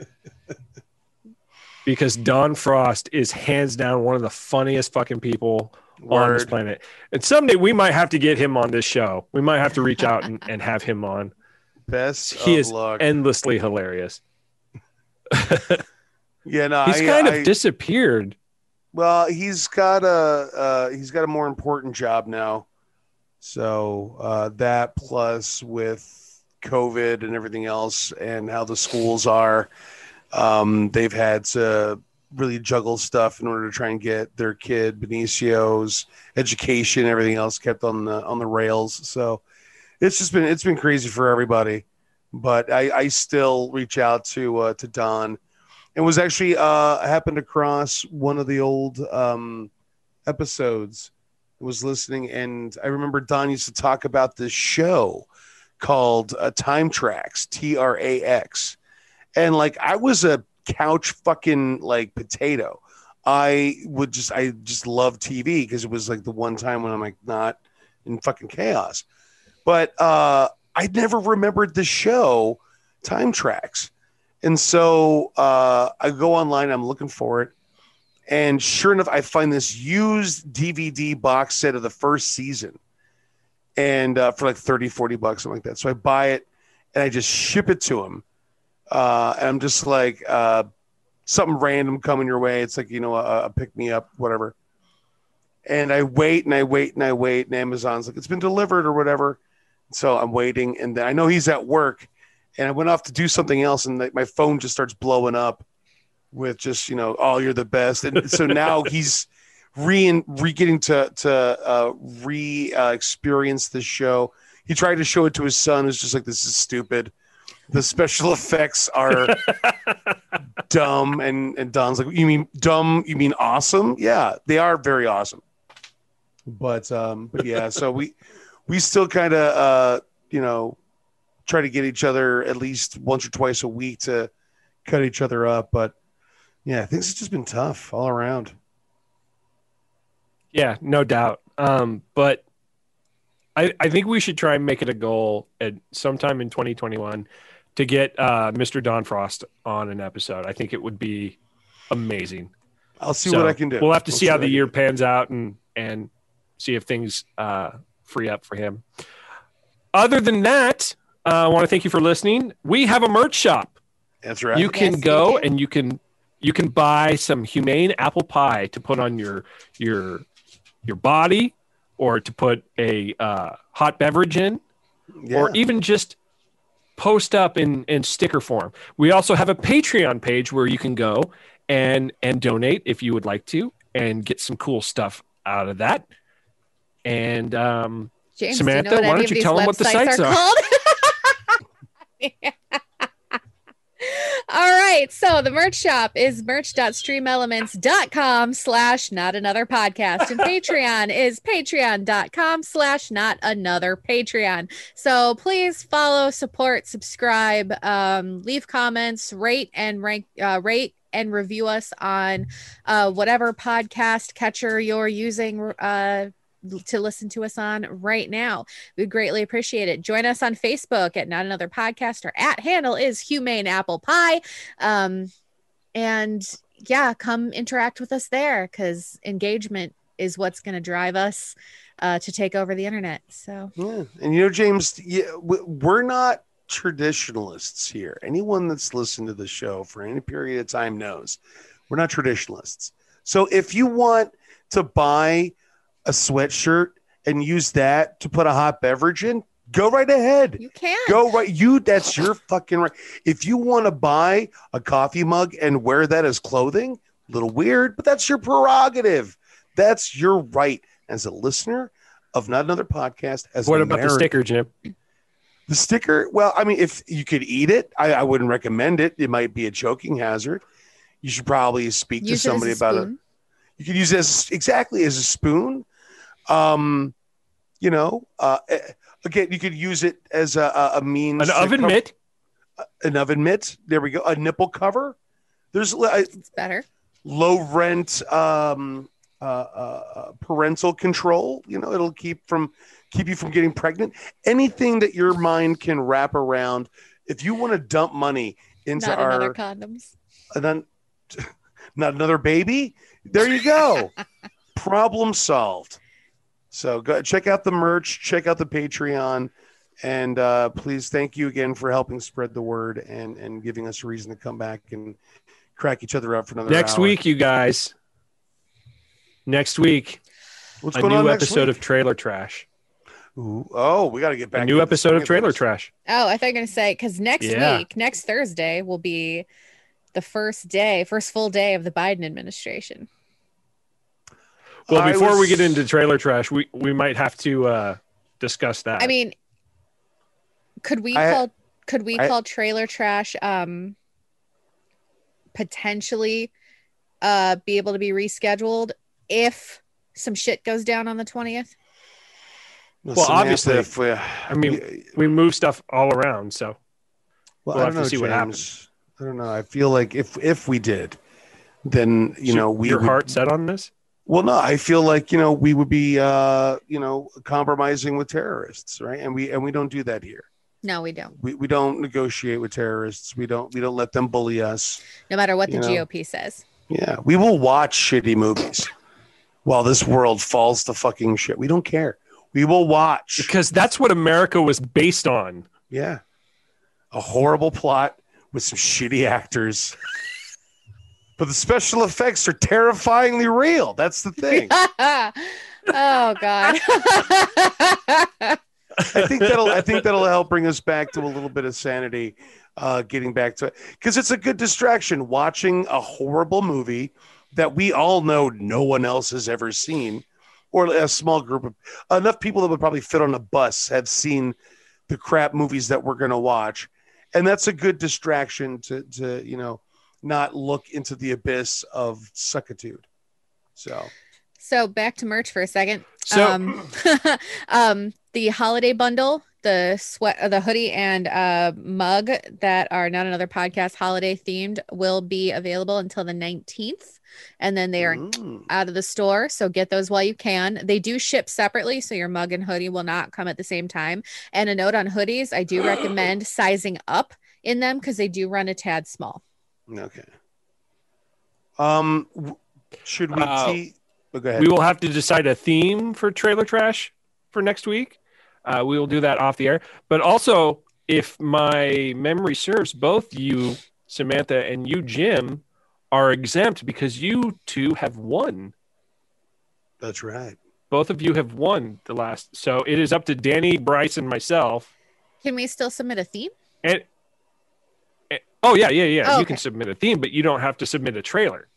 M: Because Don Frost is hands down one of the funniest fucking people on this
L: Word.
M: planet. And someday we might have to get him on this show. We might have to reach out and, and have him on.
L: best
M: He
L: of
M: is
L: luck.
M: endlessly hilarious.
L: yeah, no,
M: He's
L: I,
M: kind
L: I,
M: of disappeared.
L: well, he's got a uh, he's got a more important job now. So uh, that plus with COVID and everything else, and how the schools are, um, they've had to really juggle stuff in order to try and get their kid Benicio's education, everything else kept on the on the rails. So it's just been it's been crazy for everybody. But I, I still reach out to uh, to Don, and was actually uh, happened across one of the old um, episodes. Was listening, and I remember Don used to talk about this show called uh, Time Trax, T R A X, and like I was a couch fucking like potato. I would just I just love T V because it was like the one time when I'm like not in fucking chaos. But uh, I never remembered the show Time Trax, and so uh, I go online. I'm looking for it. And sure enough, I find this used D V D box set of the first season, and uh, for like thirty, forty bucks, something like that. So I buy it and I just ship it to him. Uh, and I'm just like, uh, something random coming your way. It's like, you know, a, a pick me up, whatever. And I wait and I wait and I wait. And Amazon's like, it's been delivered or whatever. So I'm waiting. And then I know he's at work, and I went off to do something else. And like, my phone just starts blowing up with just, you know, oh, you're the best. And so now he's re re getting to to uh, re uh, experience the show. He tried to show it to his son, who's just like, this is stupid. The special effects are dumb. And and Don's like, you mean dumb? You mean awesome? Yeah, they are very awesome. But um, but yeah, so we we still kind of uh, you know, try to get each other at least once or twice a week to cut each other up, but. Yeah, things have just been tough all around.
M: Yeah, no doubt. Um, but I, I think we should try and make it a goal at sometime in twenty twenty-one to get uh, Mister Don Frost on an episode. I think it would be amazing.
L: I'll see
M: So
L: what I can do.
M: We'll have to
L: We'll
M: see how
L: what
M: the
L: I can
M: year
L: do.
M: pans out and and see if things uh, free up for him. Other than that, uh, I want to thank you for listening. We have a merch shop.
L: That's right.
M: You can
K: Yes,
M: go
K: you can.
M: and you can you can buy some humane apple pie to put on your your your body, or to put a uh, hot beverage in,
L: Yeah.
M: or even just post up in in sticker form. We also have a Patreon page where you can go and and donate if you would like to, and get some cool stuff out of that. And um,
K: James,
M: Samantha,
K: do you know what
M: why
K: any
M: don't
K: of
M: you
K: these
M: tell them what the
K: websites
M: sites
K: are
M: are?
K: called? All right. So the merch shop is merch.streamelements.com slash not another podcast. And Patreon is patreon.com slash not another Patreon. So please follow, support, subscribe, um, leave comments, rate and rank, uh, rate and review us on uh, whatever podcast catcher you're using uh, to listen to us on right now. We greatly appreciate it. Join us on Facebook at Not Another Podcast. Our at handle is Humane Apple Pie. Um, and yeah, come interact with us there, because engagement is what's going to drive us uh, to take over the internet. So,
L: Yeah. And you know, James, yeah, we- we're not traditionalists here. Anyone that's listened to the show for any period of time knows we're not traditionalists. So if you want to buy a sweatshirt and use that to put a hot beverage in, go right ahead.
K: you can.
L: Go right. You, that's your fucking right. If you want to buy a coffee mug and wear that as clothing, a little weird, but that's your prerogative. That's your right as a listener of Not Another Podcast. As
M: What
L: an
M: about the
L: American.
M: sticker, Jim?
L: The sticker, well, I mean, if you could eat it, I, I wouldn't recommend it. It might be a choking hazard. You should probably speak
K: Use
L: to
K: it as
L: somebody
K: a
L: about it.
K: spoon.
L: You could use it as exactly as a spoon. Um, you know, uh, eh, again, you could use it as a, a- a means.
M: An
L: to
M: oven
L: cover-
M: mitt?
L: An oven mitt. There we go. A nipple cover. There's uh,
K: It's better.
L: low rent um, uh, uh, parental control. You know, it'll keep from keep you from getting pregnant. Anything that your mind can wrap around. If you want to dump money into
K: Not another
L: our,
K: condoms.
L: and then not another baby. There you go. Problem solved. So go check out the merch, check out the Patreon, and uh, please thank you again for helping spread the word and and giving us a reason to come back and crack each other up for another
M: Next
L: hour.
M: week, you guys. Next week,
L: What's
M: a
L: going
M: new
L: on next
M: episode
L: week?
M: of Trailer Trash.
L: Ooh, oh, we got to get back.
M: A new
L: to the
M: episode
L: swing
M: of Trailer
L: this.
M: Trash.
K: Oh, I thought you were going to say, because next
M: Yeah.
K: week, next Thursday, will be the first day, first full day of the Biden administration.
M: Well,
L: I
M: before we
L: was-
M: get into Trailer Trash, we, we might have to uh, discuss that.
K: I mean, could we
L: I-
K: call could we
L: I-
K: call trailer trash um potentially uh be able to be rescheduled if some shit goes down on the twentieth?
L: Well,
M: Well,
L: Samantha,
M: obviously,
L: if we,
M: I mean,
L: we-
M: we move stuff all around, so
L: well,
M: we'll
L: I
M: have
L: don't
M: to
L: know,
M: see what
L: James. I don't know. I feel like if if we did, then you
M: So
L: know we
M: your
L: would,
M: heart set on this.
L: Well, no, I feel like you know we would be uh, you know compromising with terrorists, right? And we and we don't do that here.
K: No, we don't.
L: We we don't negotiate with terrorists. We don't we don't let them bully us.
K: No matter what the
L: You know.
K: G O P says.
L: Yeah, we will watch shitty movies while this world falls to fucking shit. We don't care. We will watch.
M: Because that's what America was based on.
L: Yeah, a horrible plot with some shitty actors. But the special effects are terrifyingly real. That's the thing.
K: Oh God.
L: I think that'll I think that'll help bring us back to a little bit of sanity, uh, getting back to it. Because it's a good distraction watching a horrible movie that we all know no one else has ever seen, or a small group of enough people that would probably fit on a bus have seen the crap movies that we're gonna watch. And that's a good distraction to to, you know, not look into the abyss of suckitude. So
K: So back to merch for a second.
M: So-
K: um, um, the holiday bundle, the sweat, uh, the hoodie and uh, mug that are Not Another Podcast holiday themed will be available until the nineteenth, and then they are
L: mm.
K: out of the store. So get those while you can. They do ship separately, so your mug and hoodie will not come at the same time. And a note on hoodies: I do recommend sizing up in them because they do run a tad small.
L: Okay. Um, w- should we?
M: Uh,
L: te- oh, go ahead.
M: We will have to decide a theme for Trailer Trash for next week. Uh, we will do that off the air. But also, if my memory serves, both you, Samantha, and you, Jim, are exempt because you two have won.
L: That's right.
M: Both of you have won the last. So it is up to Danny, Bryce, and myself.
K: Can we still submit a theme?
M: And, and oh yeah, yeah, yeah.
K: Oh,
M: you
K: okay.
M: can submit a theme, but you don't have to submit a trailer.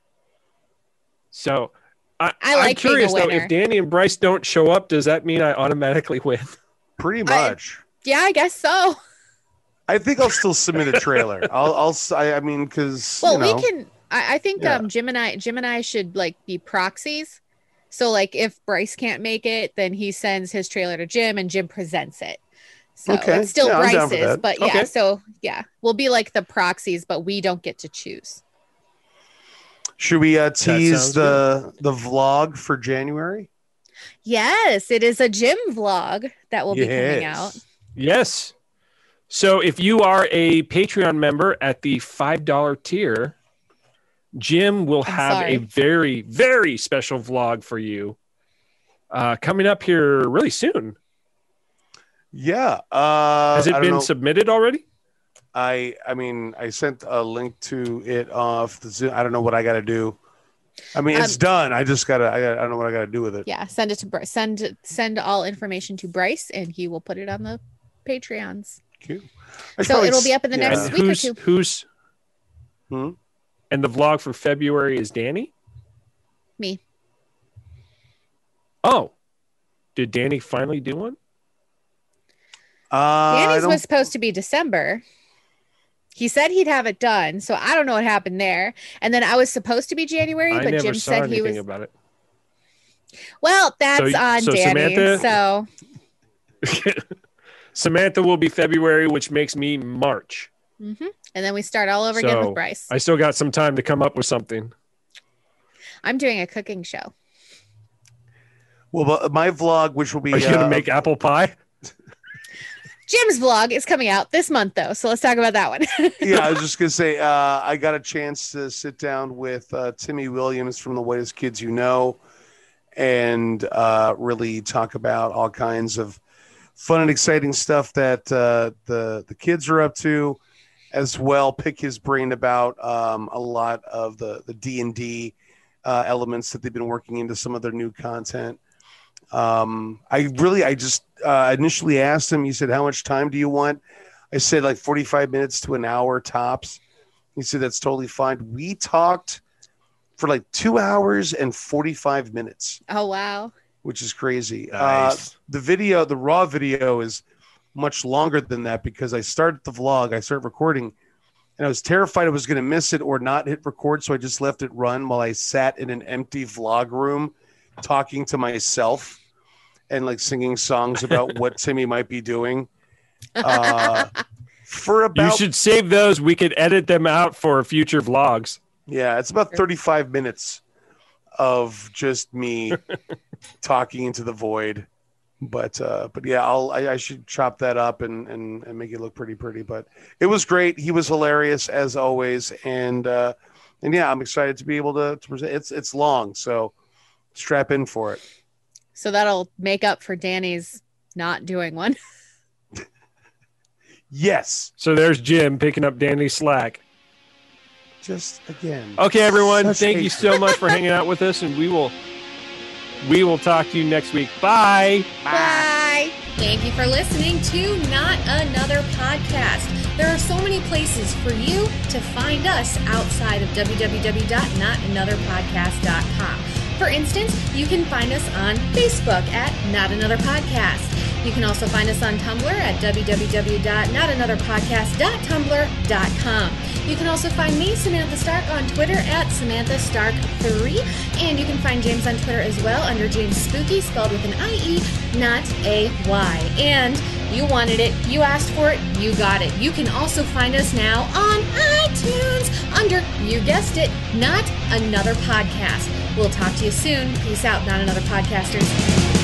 M: So I,
K: I like
M: I'm curious
K: being a
M: though,
K: winner.
M: if Danny and Bryce don't show up, does that mean I automatically win?
L: Pretty much.
K: I, yeah, I guess so.
L: I think I'll still submit a trailer. I'll, I'll, I, I mean, because
K: Well,
L: you know,
K: we can. I, I think
L: Yeah.
K: um, Jim and I, Jim and I should like be proxies. So like, if Bryce can't make it, then he sends his trailer to Jim, and Jim presents it. So
L: Okay.
K: it's still
L: Yeah, I'm down for
K: Bryce's,
L: that.
K: but yeah.
L: Okay.
K: So yeah, we'll be like the proxies, but we don't get to choose.
L: should we uh,
M: sounds
L: tease the the vlog for January?
K: Yes, it is a Jim vlog that will be coming
L: Yes.
K: out.
M: Yes. So if you are a Patreon member at the five dollar tier, Jim will
K: I'm
M: have
K: sorry.
M: a very, very special vlog for you uh, coming up here really soon.
L: Yeah. Uh,
M: Has it
L: I don't
M: been
L: know.
M: submitted already?
L: I I mean, I sent a link to it off the Zoom. I don't know what I got to do. I mean, it's
K: Um,
L: done. I just gotta. I, gotta, I don't know what I gotta do with it.
K: Yeah, send it to Bryce. Send send all information to Bryce, and he will put it on the Patreons.
L: Cute. I should
K: So
L: probably
K: it'll be
L: s-
K: up in the
L: yeah.
K: next
M: And
K: week or
M: who's
K: two.
M: who's
L: Hmm?
M: and the vlog for February is Danny?
K: Me.
M: Oh. Did Danny finally do one?
L: Uh, I
K: Danny's
L: don't-
K: was supposed to be December. He said he'd have it done, so I don't know what happened there. And then I was supposed to be January,
M: I
K: but
M: never
K: Jim
M: saw
K: said he
M: anything
K: was.
M: about it.
K: Well, that's
M: So-
K: on
M: so
K: Danny.
M: Samantha-
K: So,
M: Samantha will be February, which makes me March.
K: mhm. And then we start all over again
M: So,
K: with Bryce.
M: I still got some time to come up with something.
K: I'm doing a cooking show.
L: Well, but my vlog, which will be
M: Are you gonna
L: uh,
M: make apple pie?
K: Jim's vlog is coming out this month, though, so let's talk about that one.
L: yeah, I was just gonna say uh, I got a chance to sit down with uh, Timmy Williams from The Whitest Kids You Know, and uh, really talk about all kinds of fun and exciting stuff that uh, the the kids are up to, as well. Pick his brain about um, a lot of the the D and D uh, elements that they've been working into some of their new content. Um, I really, I just uh, initially asked him, he said, how much time do you want? I said like forty-five minutes to an hour tops. He said, that's totally fine. We talked for like two hours and forty-five minutes,
K: Oh, wow.
L: which is crazy.
M: Nice.
L: Uh, the video, the raw video is much longer than that because I started the vlog, I started recording, and I was terrified I was going to miss it or not hit record. So I just left it run while I sat in an empty vlog room talking to myself and like singing songs about what Timmy might be doing. Uh, for about,
M: You should save those. We could edit them out for future vlogs.
L: yeah, it's about thirty-five minutes of just me talking into the void. But, uh, but yeah, I'll, I, I should chop that up and, and, and make it look pretty, pretty, but it was great. He was hilarious as always. And, uh, and yeah, I'm excited to be able to, to present. It's, it's long, so strap in for it.
K: So that'll make up for Danny's not doing one.
L: Yes.
M: So there's Jim picking up Danny's slack.
L: Just again.
M: Okay, everyone.
L: Such
M: Thank you
L: hatred.
M: so much for hanging out with us, and we will we will talk to you next week. Bye.
K: Bye.
C: Thank you for listening to Not Another Podcast. There are so many places for you to find us outside of w w w dot not another podcast dot com. For instance, you can find us on Facebook at Not Another Podcast. You can also find us on Tumblr at w w w dot not another podcast dot tumblr dot com. You can also find me, Samantha Stark, on Twitter at Samantha Stark three. And you can find James on Twitter as well under James Spooky, spelled with an I E, not a Y. And you wanted it, you asked for it, you got it. You can also find us now on iTunes under, you guessed it, Not Another Podcast. We'll talk to you soon. Peace out, Not Another Podcasters.